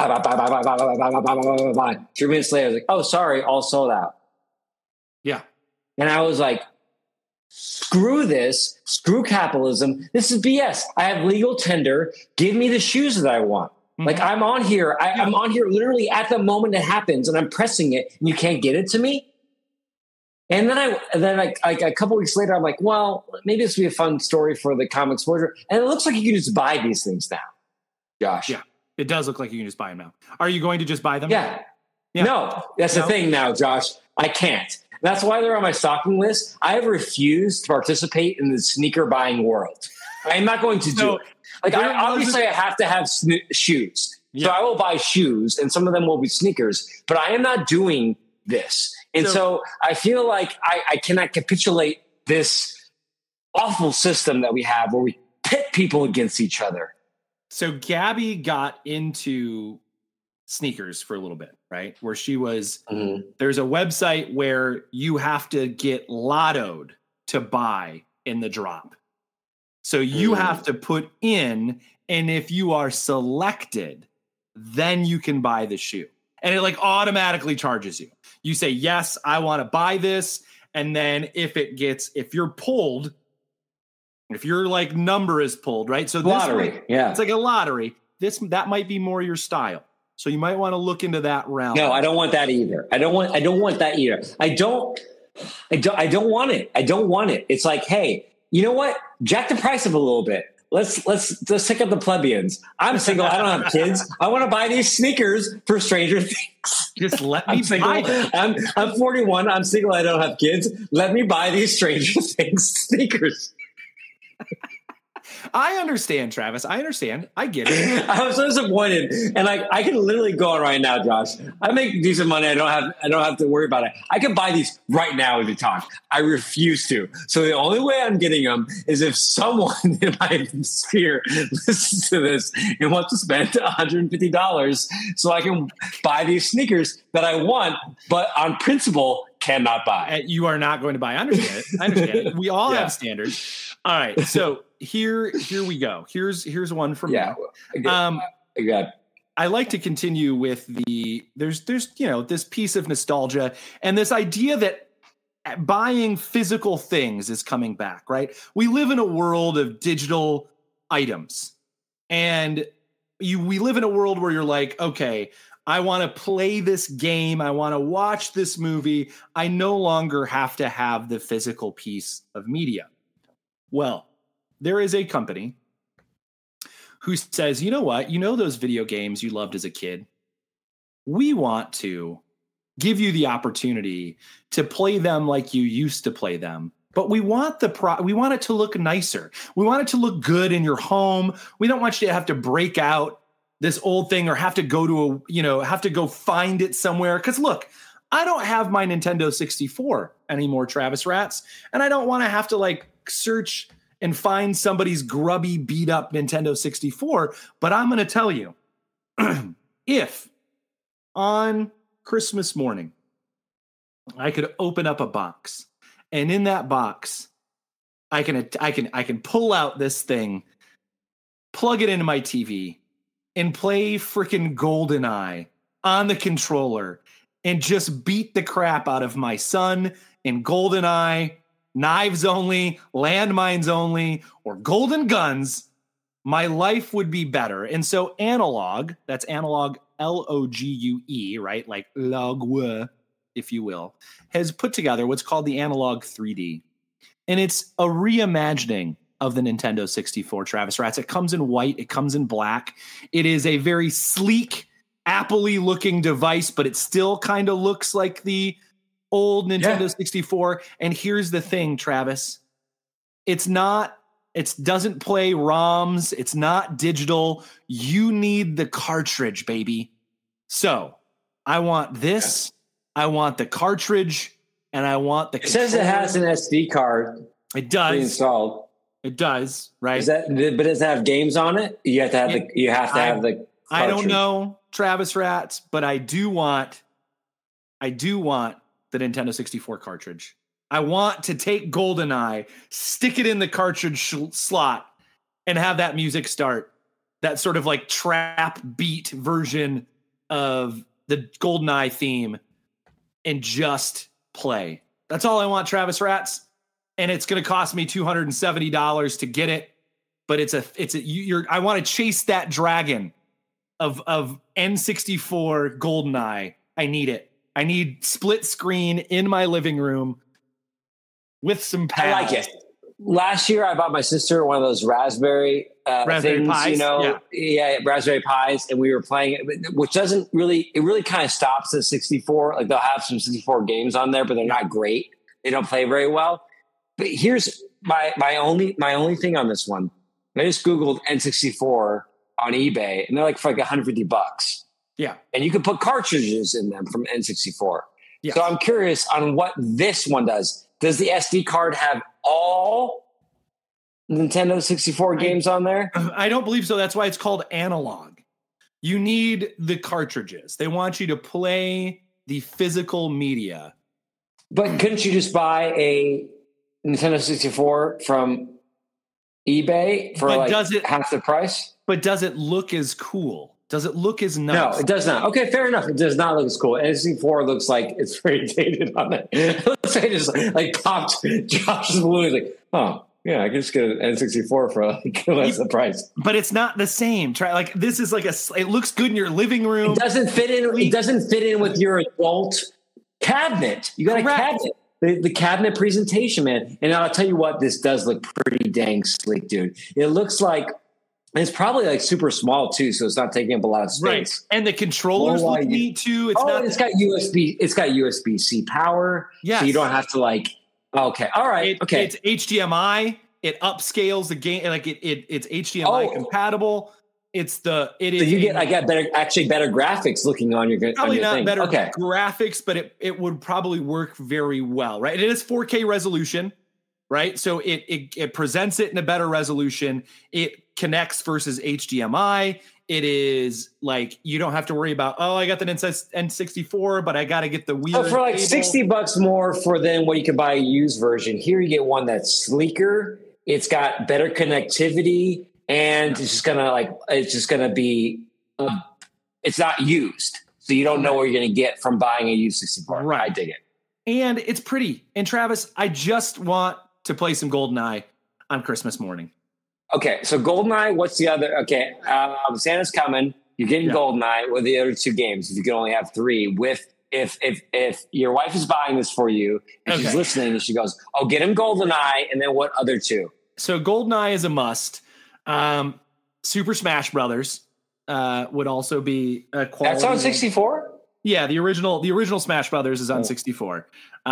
3 minutes later, I was like, oh, sorry, all sold out. Yeah. And I was like, screw this, screw capitalism. This is BS. I have legal tender. Give me the shoes that I want. Mm-hmm. Like, I'm on here. I'm on here literally at the moment it happens, and I'm pressing it, and you can't get it to me. And then a couple weeks later, I'm like, well, maybe this would be a fun story for the comic exposure. And it looks like you can just buy these things now, Josh. Yeah, it does look like you can just buy them now. Are you going to just buy them? Yeah. No, that's the thing now, Josh. I can't. That's why they're on my stocking list. I have refused to participate in the sneaker buying world. I'm not going to do it. Like, obviously, I have to have shoes. Yeah. So I will buy shoes, and some of them will be sneakers. But I am not doing this. And so I feel like I cannot capitulate this awful system that we have where we pit people against each other. So Gabby got into sneakers for a little bit, right? Where she was, there's a website where you have to get lottoed to buy in the drop. So you have to put in, and if you are selected, then you can buy the shoe. And it like automatically charges you. You say, yes, I want to buy this. And then if you're pulled, if your like number is pulled, right? So lottery, it's like a lottery. That might be more your style. So you might want to look into that realm. No, I don't want that either. I don't want that either. I don't want it. I don't want it. It's like, hey, you know what? Jack the price up a little bit. Let's take up the plebeians. I'm single. I don't have kids. I want to buy these sneakers for Stranger Things. Just let me buy them. I'm 41. I'm single. I don't have kids. Let me buy these Stranger Things sneakers. I understand, Travis. I understand. I get it. I'm so disappointed, and like I can literally go on right now, Josh. I make decent money. I don't have to worry about it. I can buy these right now as we talk. I refuse to. So the only way I'm getting them is if someone in my sphere listens to this and wants to spend $150 so I can buy these sneakers that I want, but on principle cannot buy. You are not going to buy. I understand it. We all have standards. All right, so here we go. Here's one from me. I like to continue with there's this piece of nostalgia and this idea that buying physical things is coming back, right? We live in a world of digital items, and we live in a world where you're like, okay, I want to play this game. I want to watch this movie. I no longer have to have the physical piece of media. Well, there is a company who says, you know what? You know those video games you loved as a kid? We want to give you the opportunity to play them like you used to play them. But we want we want it to look nicer. We want it to look good in your home. We don't want you to have to break out this old thing or have to go have to go find it somewhere. Because look, I don't have my Nintendo 64 anymore, Travis Rats, and I don't want to have to like search and find somebody's grubby, beat up Nintendo 64. But I'm going to tell you, if on Christmas morning, I could open up a box, and in that box, I can pull out this thing, plug it into my TV, and play freaking GoldenEye on the controller, and just beat the crap out of my son in GoldenEye, knives only, landmines only, or golden guns. My life would be better. And so Analog, that's Analog, Logue, right? Like log, if you will, has put together what's called the Analog 3D. And it's a reimagining of the Nintendo 64, Travis Rats. It comes in white. It comes in black. It is a very sleek, Apple-y looking device, but it still kind of looks like the old Nintendo 64. And here's the thing, Travis. It doesn't play ROMs. It's not digital. You need the cartridge, baby. So I want this. I want the cartridge, and I want the. It says it has an SD card. It does. Installed. It does, right? But does it have games on it? You have to have the cartridge. I don't know, Travis Rats, but I do want the Nintendo 64 cartridge. I want to take GoldenEye, stick it in the cartridge slot, and have that music start. That sort of like trap beat version of the GoldenEye theme, and just play. That's all I want, Travis Rats. And it's going to cost me $270 to get it. But I want to chase that dragon of N64 GoldenEye. I need it. I need split screen in my living room with some pads. I like it. Last year, I bought my sister one of those raspberry things, Pis, Raspberry Pis, and we were playing it, which it really kind of stops at 64. Like they'll have some 64 games on there, but they're not great. They don't play very well. But here's my only thing on this one. I just Googled N64 on eBay, and they're like for like $150. Yeah, and you can put cartridges in them from N64. Yes. So I'm curious on what this one does. Does the SD card have all Nintendo 64 games on there? I don't believe so. That's why it's called Analog. You need the cartridges. They want you to play the physical media. But couldn't you just buy a Nintendo 64 from eBay for half the price? But does it look as cool? Does it look as nice? No, it does not. Okay, fair enough. It does not look as cool. N64 looks like it's very dated on it. It looks like it just like popped Josh's balloon. He's like, oh, yeah, I can just get an N64 for like less the price. But it's not the same. Like this is like it looks good in your living room. It doesn't fit in. It doesn't fit in with your adult cabinet. You got a cabinet. The cabinet presentation, man. And I'll tell you what, this does look pretty dang sleek, dude. It looks like. It's probably like super small too, so it's not taking up a lot of space. Right. And the controllers look neat too. It's got USB. It's got USB-C power. Yes. So you don't have to like. Okay. All right. Okay. It's HDMI. It upscales the game. Like it's HDMI compatible. So you get better graphics looking on your probably not thing. Better graphics, but it would probably work very well, right? It is 4K resolution. Right. So it presents it in a better resolution. It connects versus HDMI. It is like, you don't have to worry about, I got the N64, but I got to get the weird. For like $60 more than what you can buy a used version. Here you get one that's sleeker. It's got better connectivity, and it's just gonna be, it's not used. So you don't know what you're going to get from buying a used 64. Right. I dig it. And it's pretty. And Travis, I just want to play some GoldenEye on Christmas morning. Okay, so GoldenEye, what's the other? Okay, Santa's coming. You're getting GoldenEye. What are the other two games? If you can only have three. If your wife is buying this for you and she's listening and she goes, get him GoldenEye, and then what other two? So GoldenEye is a must. Super Smash Brothers would also be a quality. That's on 64? Yeah, the original Smash Brothers is on 64.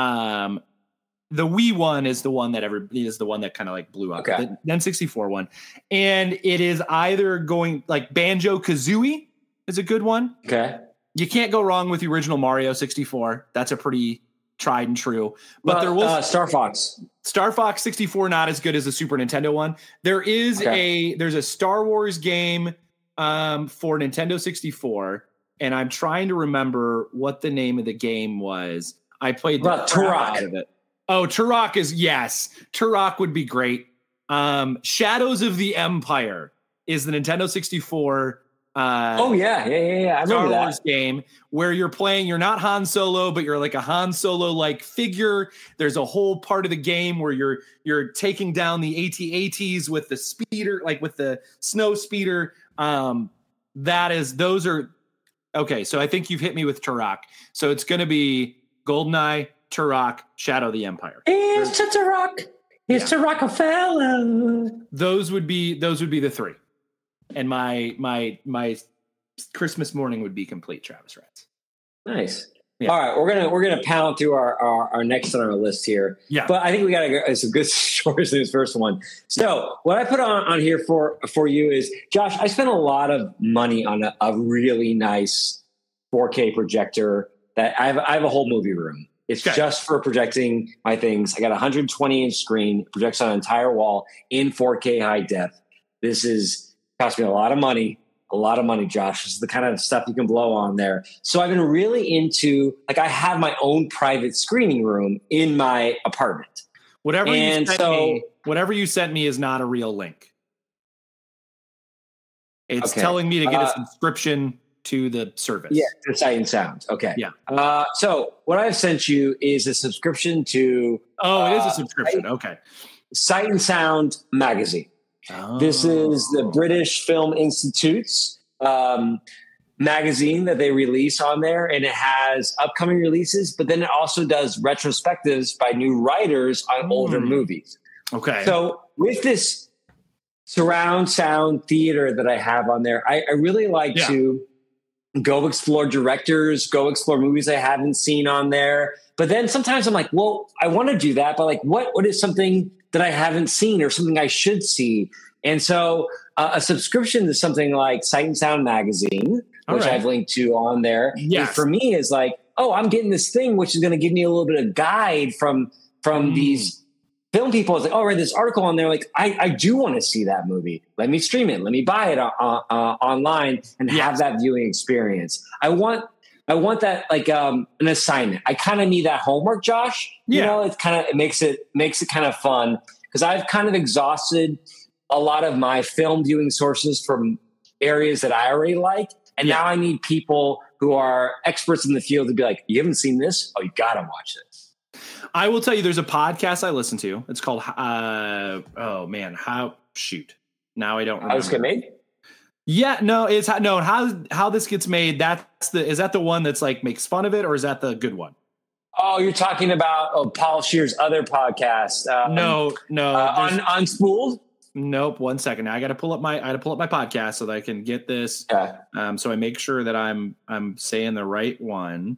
The Wii one is the one that kind of like blew up. Okay. The N64 one. And it is either going like Banjo-Kazooie is a good one. Okay. You can't go wrong with the original Mario 64. That's a pretty tried and true. But there was Star Fox 64, not as good as the Super Nintendo one. There is there's a Star Wars game for Nintendo 64. and I'm trying to remember what the name of the game was. I played the Turok out of it. Oh, Turok Turok would be great. Shadows of the Empire is the Nintendo 64. I remember Star Wars that game where you're playing. You're not Han Solo, but you're like a Han Solo like figure. There's a whole part of the game where you're taking down the AT-ATs with the speeder, like with the snow speeder. Those are okay. So I think you've hit me with Turok. So it's going to be GoldenEye, Turok, Shadow of the Empire. It's Turok. It's Rockefeller. Those would be the three. And my Christmas morning would be complete, Travis Rats. Nice. Yeah. All right, we're gonna pound through our next on our list here. Yeah. But I think we got to go some good stories in this first one. So what I put on here for you is, Josh, I spent a lot of money on a really nice 4K projector that I have a whole movie room. It's just for projecting my things. I got a 120-inch screen, projects on an entire wall in 4K high def. This is cost me a lot of money, Josh. This is the kind of stuff you can blow on there. So I've been really into, like, I have my own private screening room in my apartment. Whatever you sent me is not a real link. It's telling me to get a subscription to the service. Yeah, to Sight and Sound. Okay. Yeah. So what I've sent you is a subscription to... it is a subscription. Okay. Sight and Sound magazine. Oh. This is the British Film Institute's magazine that they release on there, and it has upcoming releases, but then it also does retrospectives by new writers on older movies. Okay. So with this surround sound theater that I have on there, I really like to go explore directors, go explore movies I haven't seen on there. But then sometimes I'm like, well, I want to do that, but like, what is something that I haven't seen or something I should see? And so a subscription to something like Sight and Sound magazine, which I've linked to on there, for me is like, oh, I'm getting this thing, which is going to give me a little bit of guide from these film people. It's like, oh, I read this article on there. Like, I do want to see that movie. Let me stream it. Let me buy it online and have that viewing experience. I want that like an assignment. I kind of need that homework, Josh. You know, it makes it kind of fun because I've kind of exhausted a lot of my film viewing sources from areas that I already like. And now I need people who are experts in the field to be like, you haven't seen this? Oh, you got to watch this. I will tell you, there's a podcast I listen to. It's called, now I don't remember. How this get made? Yeah, no, how this gets made. Is that the one that's like makes fun of it, or is that the good one? Oh, you're talking about Paul Scheer's other podcast. No, Unspooled. Nope. 1 second. Now I got to pull up my podcast so that I can get this. Okay. So I make sure that I'm saying the right one.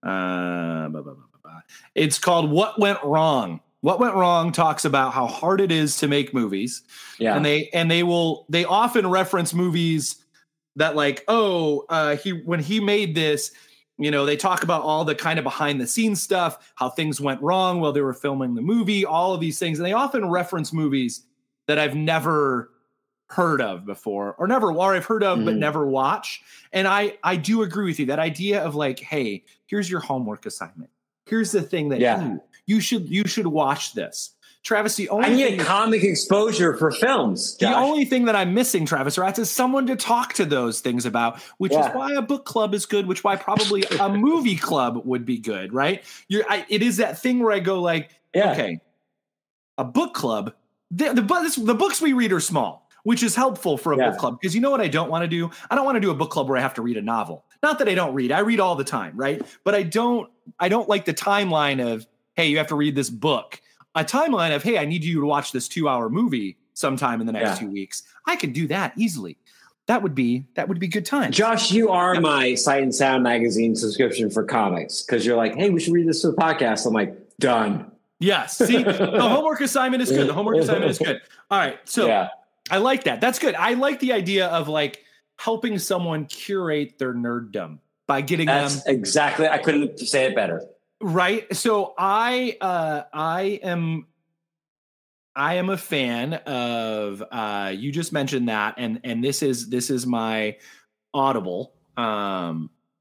It's called What Went Wrong. What Went Wrong talks about how hard it is to make movies. Yeah. And they often reference movies that like, when he made this, you know, they talk about all the kind of behind the scenes stuff, how things went wrong while they were filming the movie, all of these things. And they often reference movies that I've never heard of before or I've heard of, but never watch. And I do agree with you. That idea of like, hey, here's your homework assignment. Here's the thing that you should watch this. Travis, I need a comic exposure for films. Josh. The only thing that I'm missing, Travis Rats, is someone to talk to those things about, which is why a book club is good, which why probably a movie club would be good, right? It is that thing where I go like, okay, a book club, the books we read are small, which is helpful for a book club. Because you know what I don't want to do? I don't want to do a book club where I have to read a novel. Not that I don't read. I read all the time, right? But I don't like the timeline of, hey, you have to read this book. A timeline of, hey, I need you to watch this 2-hour movie sometime in the next 2 weeks. I can do that easily. That would be good time. Josh, you are my Sight and Sound magazine subscription for comics because you're like, hey, we should read this for the podcast. I'm like, done. Yes. See, the homework assignment is good. All right. So I like that. That's good. I like the idea of like helping someone curate their nerddom by getting them. Exactly. I couldn't say it better. Right. So I am a fan of you just mentioned that, and this is my Audible.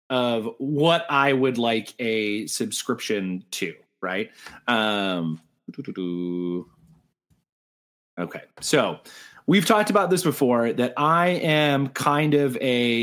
of what I would like a subscription to, right? Okay, so we've talked about this before, that I am kind of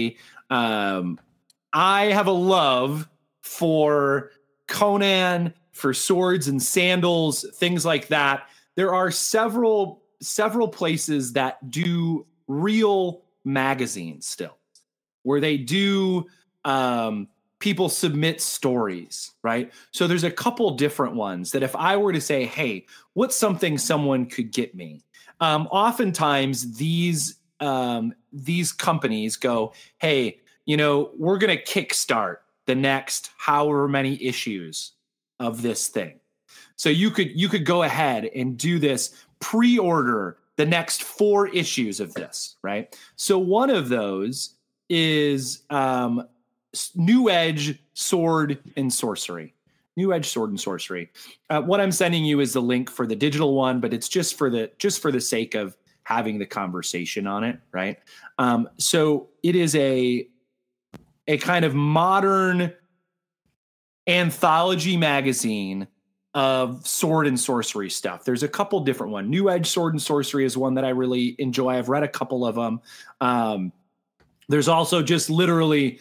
I have a love for Conan, for swords and sandals, things like that. There are several places that do real magazines still, where they do people submit stories, right? So there's a couple different ones that if I were to say, hey, what's something someone could get me? Oftentimes these companies go, hey, we're going to kickstart the next however many issues of this thing. So you could go ahead and do this, pre-order the next 4 issues of this, right? So one of those is New Edge Sword and Sorcery. New Edge Sword and Sorcery. What I'm sending you is the link for the digital one, but it's just for the sake of having the conversation on it, right? So it is a kind of modern anthology magazine of sword and sorcery stuff. There's a couple different ones. New Edge Sword and Sorcery is one that I really enjoy. I've read a couple of them. There's also just literally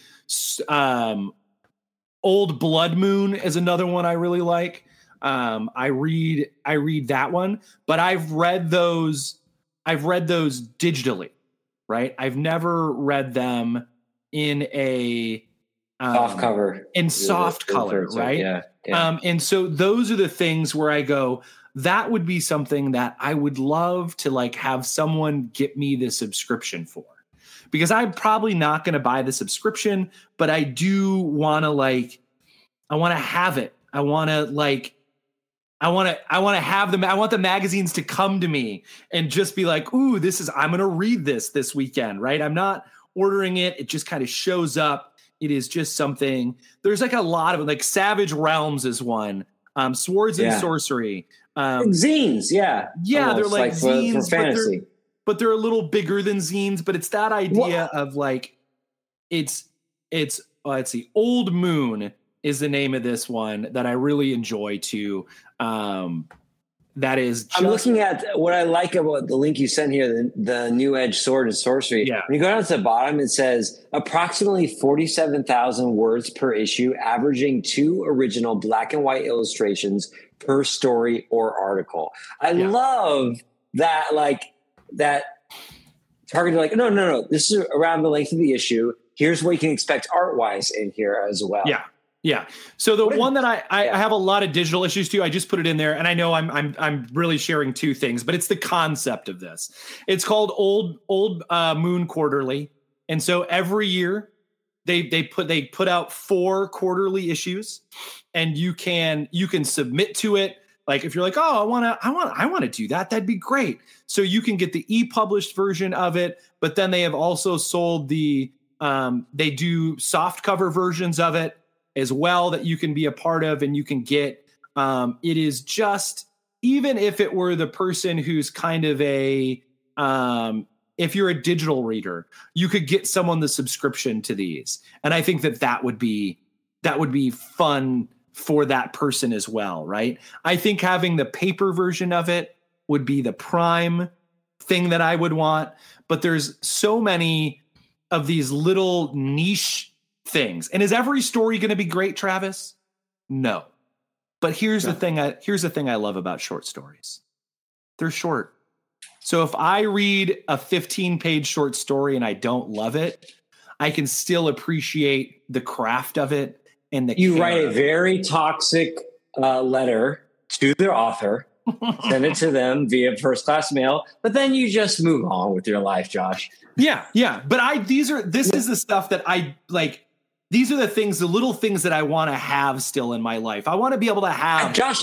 Old Blood Moon is another one I really like. I read that one, but I've read those digitally, right? I've never read them in a soft cover, in soft color, right? Yeah. And so those are the things where I go, that would be something that I would love to like have someone get me the subscription for, because I'm probably not going to buy the subscription, but I do want to I want to have it. I want to have them. I want the magazines to come to me and just be like, ooh, I'm going to read this weekend, right? I'm not ordering it. It just kind of shows up. It is just something. There's like a lot of like Savage Realms is one. Swords and Sorcery. Zines, yeah. Yeah, almost, they're like zines, for fantasy. But they're a little bigger than zines. But it's that idea of like, it's let's see, Old Moon is the name of this one that I really enjoy too. That is I'm looking at what I like about the link you sent here, the New Edge Sword and Sorcery. Yeah. When you go down to the bottom, it says approximately 47,000 words per issue, averaging 2 original black and white illustrations per story or article. I love that, that targeted, like, no. This is around the length of the issue. Here's what you can expect art-wise in here as well. Yeah. Yeah. So the one that I have a lot of digital issues too. I just put it in there, and I know I'm really sharing 2 things, but it's the concept of this. It's called Old Moon Quarterly, and so every year they put out 4 quarterly issues, and you can submit to it. Like if you're like, oh, I want to do that, that'd be great. So you can get the e-published version of it, but then they have also sold they do soft cover versions of it as well that you can be a part of and you can get. It is just, even if it were the person who's kind of if you're a digital reader, you could get someone the subscription to these. And I think that would be fun for that person as well, right? I think having the paper version of it would be the prime thing that I would want. But there's so many of these little niche things. And is every story going to be great, Travis? No. But here's the thing I love about short stories. They're short. So if I read a 15-page short story and I don't love it, I can still appreciate the craft of it and the You write a very toxic letter to their author, send it to them via first-class mail, but then you just move on with your life, Josh. Yeah. But this is the stuff that I like. These are the things, the little things that I want to have still in my life. I want to be able to have Josh,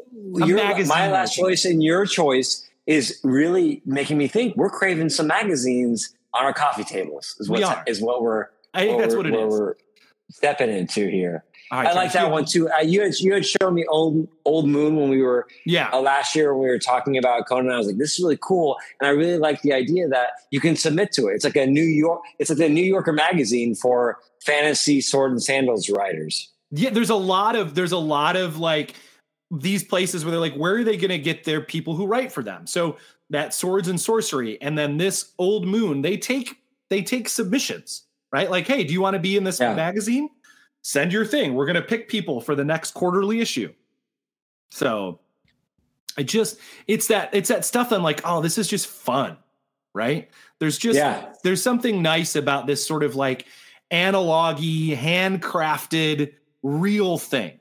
my last choice and your choice is really making me think we're craving some magazines on our coffee tables. I think that's what it is. stepping into here. Right, I like that one too. You had shown me Old Moon when we were last year when we were talking about Conan. I was like, this is really cool, and I really like the idea that you can submit to it. It's like the New Yorker magazine for fantasy sword and sandals writers. Yeah, there's a lot of like these places where they're like, where are they going to get their people who write for them? So that Swords and Sorcery, and then this Old Moon, they take submissions, right? Like, hey, do you want to be in this magazine? Send your thing. We're going to pick people for the next quarterly issue. So it's that stuff. I'm like, oh, this is just fun, right? There's something nice about this sort of like analog-y, handcrafted, real thing.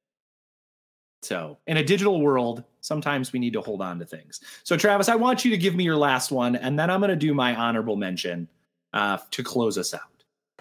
So in a digital world, sometimes we need to hold on to things. So Travis, I want you to give me your last one, and then I'm going to do my honorable mention to close us out.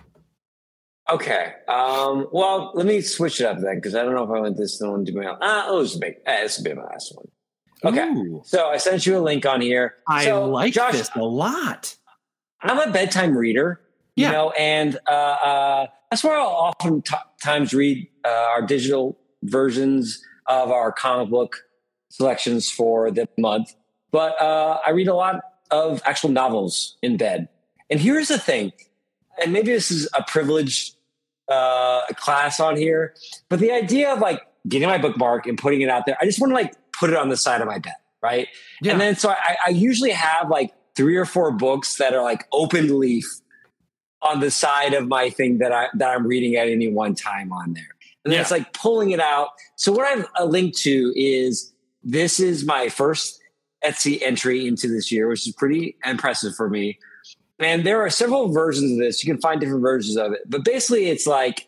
Okay. Well, let me switch it up then, because I don't know if I want this one to be this will be my last one. Okay. Ooh. So I sent you a link on here. I like Josh, this a lot. I'm a bedtime reader, you know, and that's where I'll oftentimes read our digital versions of our comic book selections for the month. But I read a lot of actual novels in bed. And here's the thing, and maybe this is a privileged class on here, but the idea of like getting my bookmark and putting it out there, I just want to like put it on the side of my bed, right? Yeah. And then so I usually have like 3 or 4 books that are like open leaf on the side of my thing that I'm reading at any one time on there. And then it's like pulling it out. So what I've linked to this is my first Etsy entry into this year, which is pretty impressive for me. And there are several versions of this. You can find different versions of it. But basically, it's like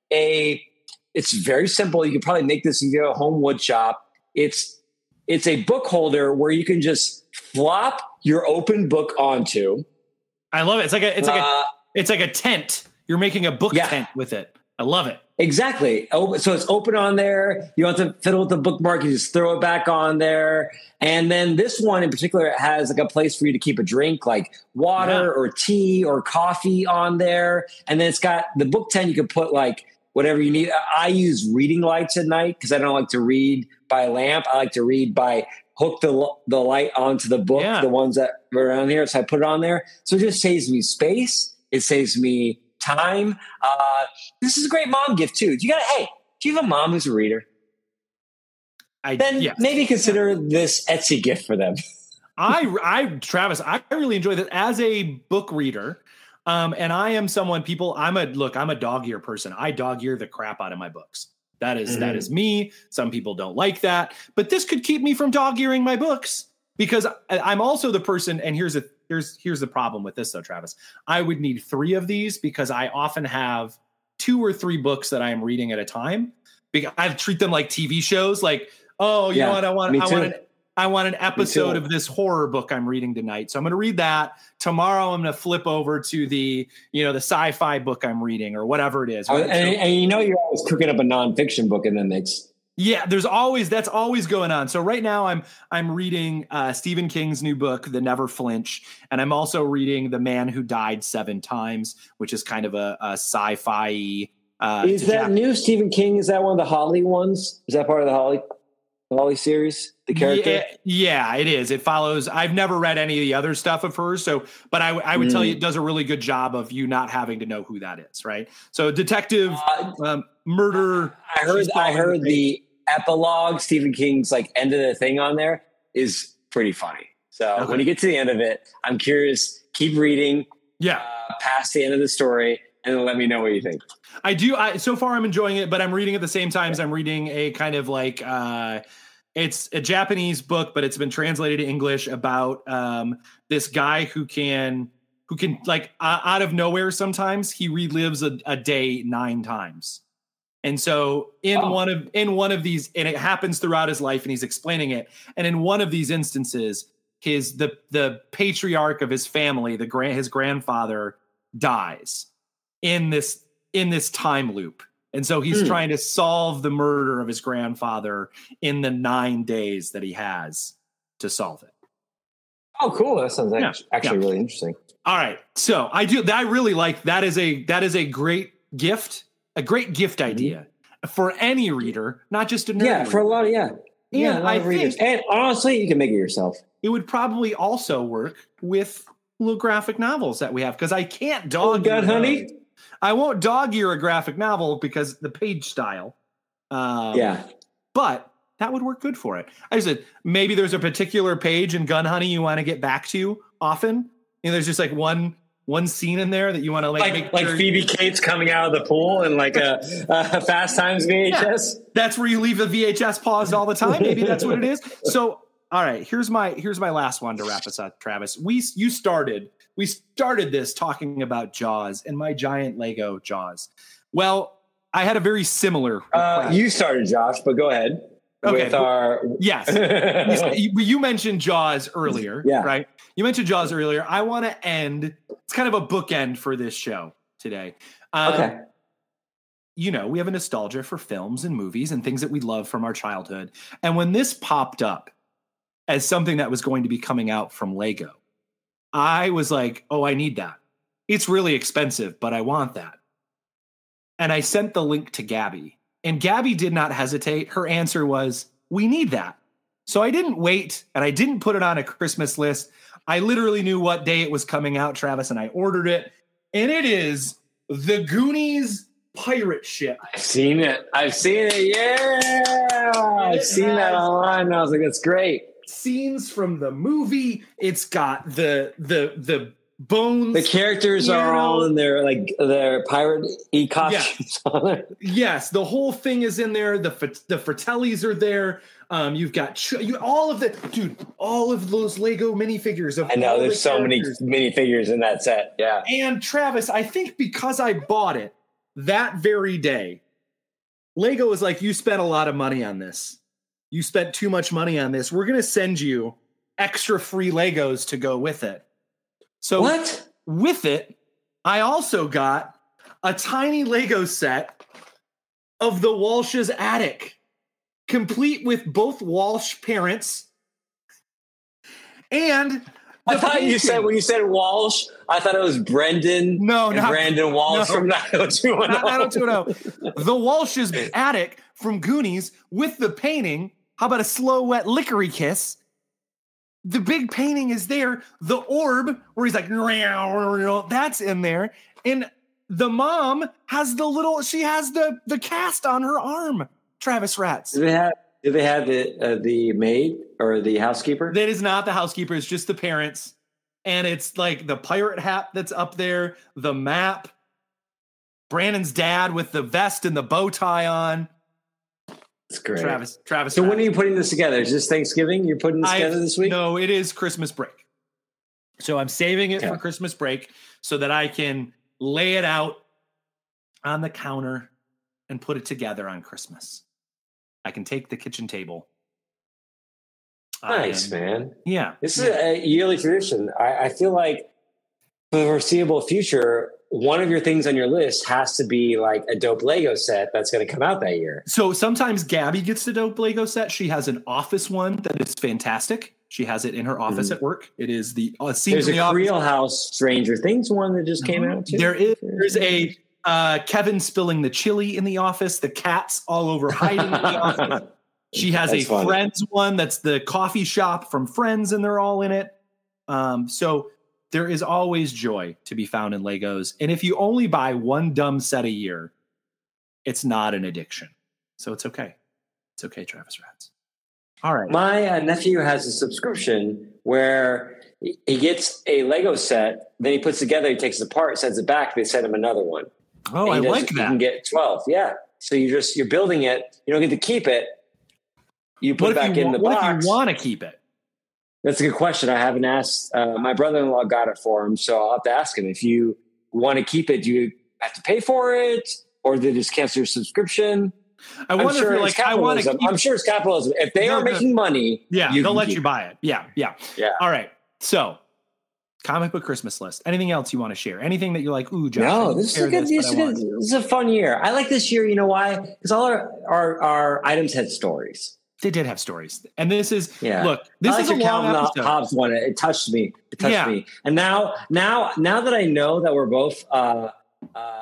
it's very simple. You can probably make this in your home wood shop. It's a book holder where you can just flop your open book onto. I love it. It's like a tent. You're making a book tent with it. I love it. Exactly. So it's open on there. You don't have to fiddle with the bookmark. You just throw it back on there. And then this one in particular has like a place for you to keep a drink like water or tea or coffee on there. And then it's got the book tent. You can put like whatever you need. I use reading lights at night because I don't like to read by lamp. I like to read by hook the light onto the book, the ones that are around here. So I put it on there. So it just saves me space. It saves me time. This is a great mom gift too. Do you have a mom who's a reader? Maybe consider this Etsy gift for them. Travis, I really enjoy this as a book reader. And I am someone I'm a dog ear person. I dog ear the crap out of my books. That is me. Some people don't like that, but this could keep me from dog earing my books because I'm also the person. And here's the problem with this though, Travis. I would need 3 of these because I often have 2 or 3 books that I am reading at a time. I treat them like TV shows. Like, oh, you know what? I want an episode of this horror book I'm reading tonight. So I'm going to read that. Tomorrow I'm going to flip over to the sci-fi book I'm reading or whatever it is. Right? And you're always cooking up a nonfiction book in the mix. Yeah, that's always going on. So right now I'm reading Stephen King's new book, The Never Flinch, and I'm also reading The Man Who Died 7 Times, which is kind of a sci-fi. Is that new Stephen King? Is that one of the Holly ones? Is that part of the Holly series? The character? Yeah, it is. It follows. I've never read any of the other stuff of hers, but I would tell you it does a really good job of you not having to know who that is, right? So detective murder. I heard the epilogue, Stephen King's like end of the thing on there is pretty funny. So when you get to the end of it, I'm curious. Keep reading. Yeah. Past the end of the story, and then let me know what you think. I do. So far, I'm enjoying it, but I'm reading at the same time as I'm reading a kind of like it's a Japanese book, but it's been translated to English about this guy who can like out of nowhere. Sometimes he relives a day 9 times. And so in one of these, and it happens throughout his life, and he's explaining it. And in one of these instances, the patriarch of his family, his grandfather, dies in this time loop. And so he's trying to solve the murder of his grandfather in the 9 days that he has to solve it. Oh, cool. That sounds actually really interesting. All right. So I really like that is a great gift. a great gift idea for any reader, not just a nerd. Yeah, for a lot of And I readers. think, And honestly, you can make it yourself. it would probably also work with little graphic novels that we have, because I can't dog Gun Honey. I won't dog ear a graphic novel because the page style. But that would work good for it. I said maybe there's a particular page in Gun Honey you want to get back to often. There's just like one scene in there that you want to like Phoebe Cates coming out of the pool and like a Fast Times VHS. Yeah, that's where you leave the VHS paused all the time. Maybe that's what it is. So, all right, here's my last one to wrap us up, Travis. We started this talking about Jaws and my giant Lego Jaws. Well, I had a very similar. You started, Josh, but go ahead. Okay. With our you mentioned Jaws earlier, yeah. Right? You mentioned Jaws earlier. I want to end. It's kind of a bookend for this show today. Okay. We have a nostalgia for films and movies and things that we love from our childhood. And when this popped up as something that was going to be coming out from Lego, I was like, oh, I need that. It's really expensive, but I want that. And I sent the link to Gabby. And Gabby did not hesitate. Her answer was, we need that. So I didn't wait, and I didn't put it on a Christmas list. I literally knew what day it was coming out, Travis, and I ordered it. And it is the Goonies pirate ship. I've seen it. Yeah. I've seen that online. And I was like, that's great. Scenes from the movie. It's got the bones. The characters are all in their pirate-y costumes. Yeah. Yes, the whole thing is in there. The Fratellis are there. You've got all of those Lego minifigures. I know there's so many minifigures in that set. Yeah. And Travis, I think because I bought it that very day, Lego was like, you spent a lot of money on this. You spent too much money on this. We're going to send you extra free Legos to go with it. So with it, I also got a tiny Lego set of the Walsh's attic, complete with both Walsh parents. And I thought you said, when you said Walsh, I thought it was Brendan. Brandon Walsh from 90210. Not 90210. The Walsh's attic from Goonies with the painting. How about a slow, wet, licorice kiss? The big painting is there. The orb, where he's like, that's in there. And the mom has she has the cast on her arm. Travis Ratz. Do they have the maid or the housekeeper? That is not the housekeeper. It's just the parents. And it's like the pirate hat that's up there, the map, Brandon's dad with the vest and the bow tie on. That's great. Travis. So when are you putting this together? Is this Thanksgiving? You're putting this together this week? No, it is Christmas break. So I'm saving it for Christmas break so that I can lay it out on the counter and put it together on Christmas. I can take the kitchen table. Nice, man. Yeah. This is a yearly tradition. I feel like for the foreseeable future, one of your things on your list has to be like a dope Lego set that's going to come out that year. So sometimes Gabby gets the dope Lego set. She has an office one that is fantastic. She has it in her office at work. It is the scene. There's a Real House Stranger Things one that just came out too. There's a Kevin spilling the chili in the office. The cats all over hiding in the office. She has a funny Friends one that's the coffee shop from Friends, and they're all in it. So there is always joy to be found in Legos. And if you only buy one dumb set a year, it's not an addiction. So it's okay. It's okay, Travis Ratz. All right. My nephew has a subscription where he gets a Lego set, then he puts it together, he takes it apart, sends it back, they send him another one. Oh, I like that. You can get 12. Yeah. So you're building it. You don't get to keep it. You put it back in the box. What if you want to keep it? That's a good question. I haven't asked. My brother-in-law got it for him, so I'll have to ask him. If you want to keep it, do you have to pay for it, or do they just cancel your subscription? I wonder if you're like, I want to. I'm sure it's capitalism. If they are making money, they'll let you buy it. Yeah. All right. So, comic book Christmas list. Anything else you want to share? Anything that you're like, ooh, Josh? No, this is a fun year. I like this year. You know why? Because all our items had stories. They did have stories, and this is look. This is a long episode. Hobbs one. It touched me. It touched me. And now that I know that we're both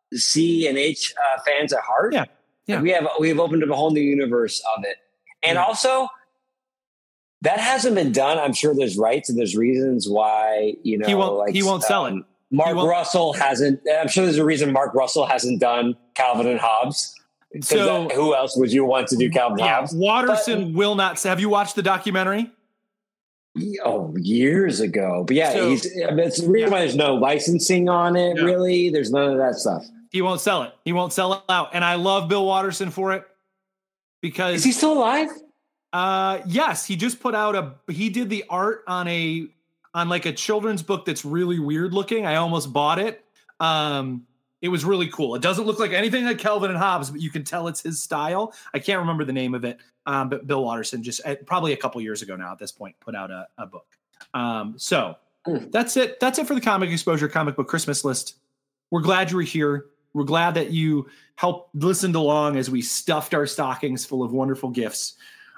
C and H fans at heart. Yeah. We've opened up a whole new universe of it, and also that hasn't been done. I'm sure there's rights and there's reasons why he won't sell it. Mark Russell hasn't. I'm sure there's a reason Mark Russell hasn't done Calvin and Hobbes. So who else would you want to do Calvin and Hobbes? Watterson will not. Have you watched the documentary? Oh, years ago. But it's the reason why there's no licensing on it. Really, there's none of that stuff. He won't sell it. He won't sell it out. And I love Bill Watterson for it because is he still alive? Yes, he just put out he did the art on like a children's book that's really weird looking. I almost bought it. It was really cool. It doesn't look like anything like Calvin and Hobbes, but you can tell it's his style. I can't remember the name of it. But Bill Watterson just probably a couple years ago now at this point put out a book. So that's it. That's it for the Comic Exposure Comic Book Christmas list. We're glad you were here. We're glad that you helped listened along as we stuffed our stockings full of wonderful gifts.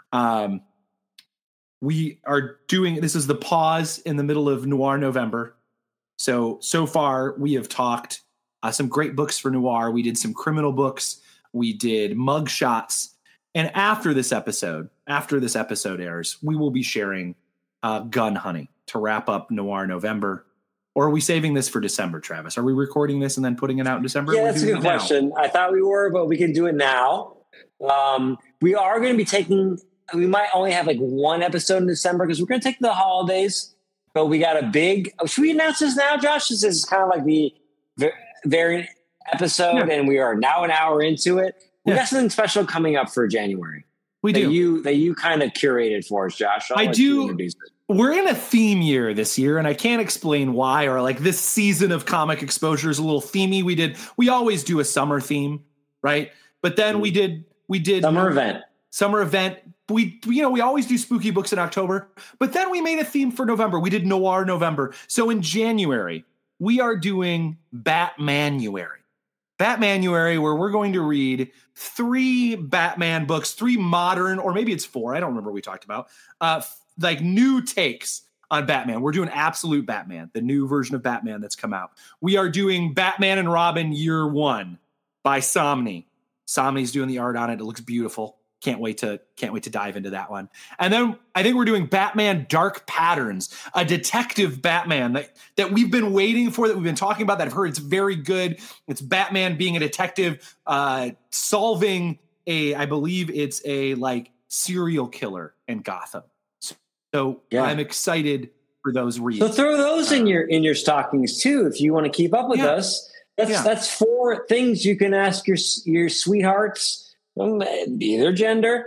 We are this is the pause in the middle of Noir November. So far we have talked some great books for Noir. We did some criminal books. We did mug shots. And after this episode airs, we will be sharing Gun Honey to wrap up Noir November. Or are we saving this for December, Travis? Are we recording this and then putting it out in December? Yeah, that's a good question. I thought we were, but we can do it now. We are going to be we might only have like one episode in December because we're going to take the holidays. But we got a big, should we announce this now, Josh? This is kind of like the variant episode, and we are now an hour into it. We got something special coming up for January. We do. That you kind of curated for us, Josh. I do. We're in a theme year this year, and I can't explain why, or like this season of Comic Exposure is a little themey. We always do a summer theme, right? But then we did summer event. We always do spooky books in October, but then we made a theme for November. We did Noir November. So in January, we are doing Batmanuary, where we're going to read 3 Batman books, 3 modern, or maybe it's 4. I don't remember what we talked about. Like new takes on Batman. We're doing Absolute Batman, the new version of Batman that's come out. We are doing Batman and Robin Year 1 by Somni. Somni's doing the art on it. It looks beautiful. Can't wait to dive into that one. And then I think we're doing Batman Dark Patterns, a detective Batman that we've been waiting for, that we've been talking about, that I've heard it's very good. It's Batman being a detective, solving I believe it's a like serial killer in Gotham. So I'm excited for those reads. So throw those in your stockings too, if you want to keep up with us. That's 4 things you can ask your sweethearts, either gender,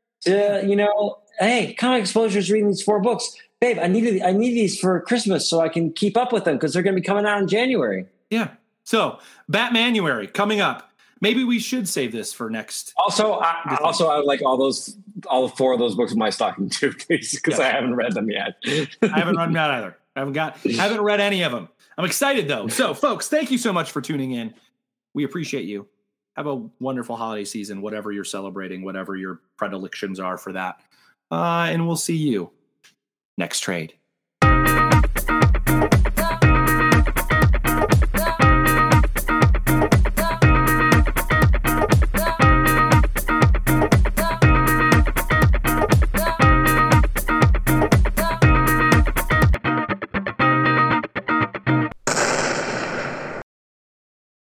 hey, Comic Exposure is reading these 4 books. Babe, I need these for Christmas so I can keep up with them because they're going to be coming out in January. Yeah. So Batmanuary coming up. Maybe we should save this for next. Also, I would like all 4 of those books in my stocking too, because I haven't read them yet. I haven't read them yet either. Haven't read any of them. I'm excited though. So, folks, thank you so much for tuning in. We appreciate you. Have a wonderful holiday season, whatever you're celebrating, whatever your predilections are for that. And we'll see you next trade.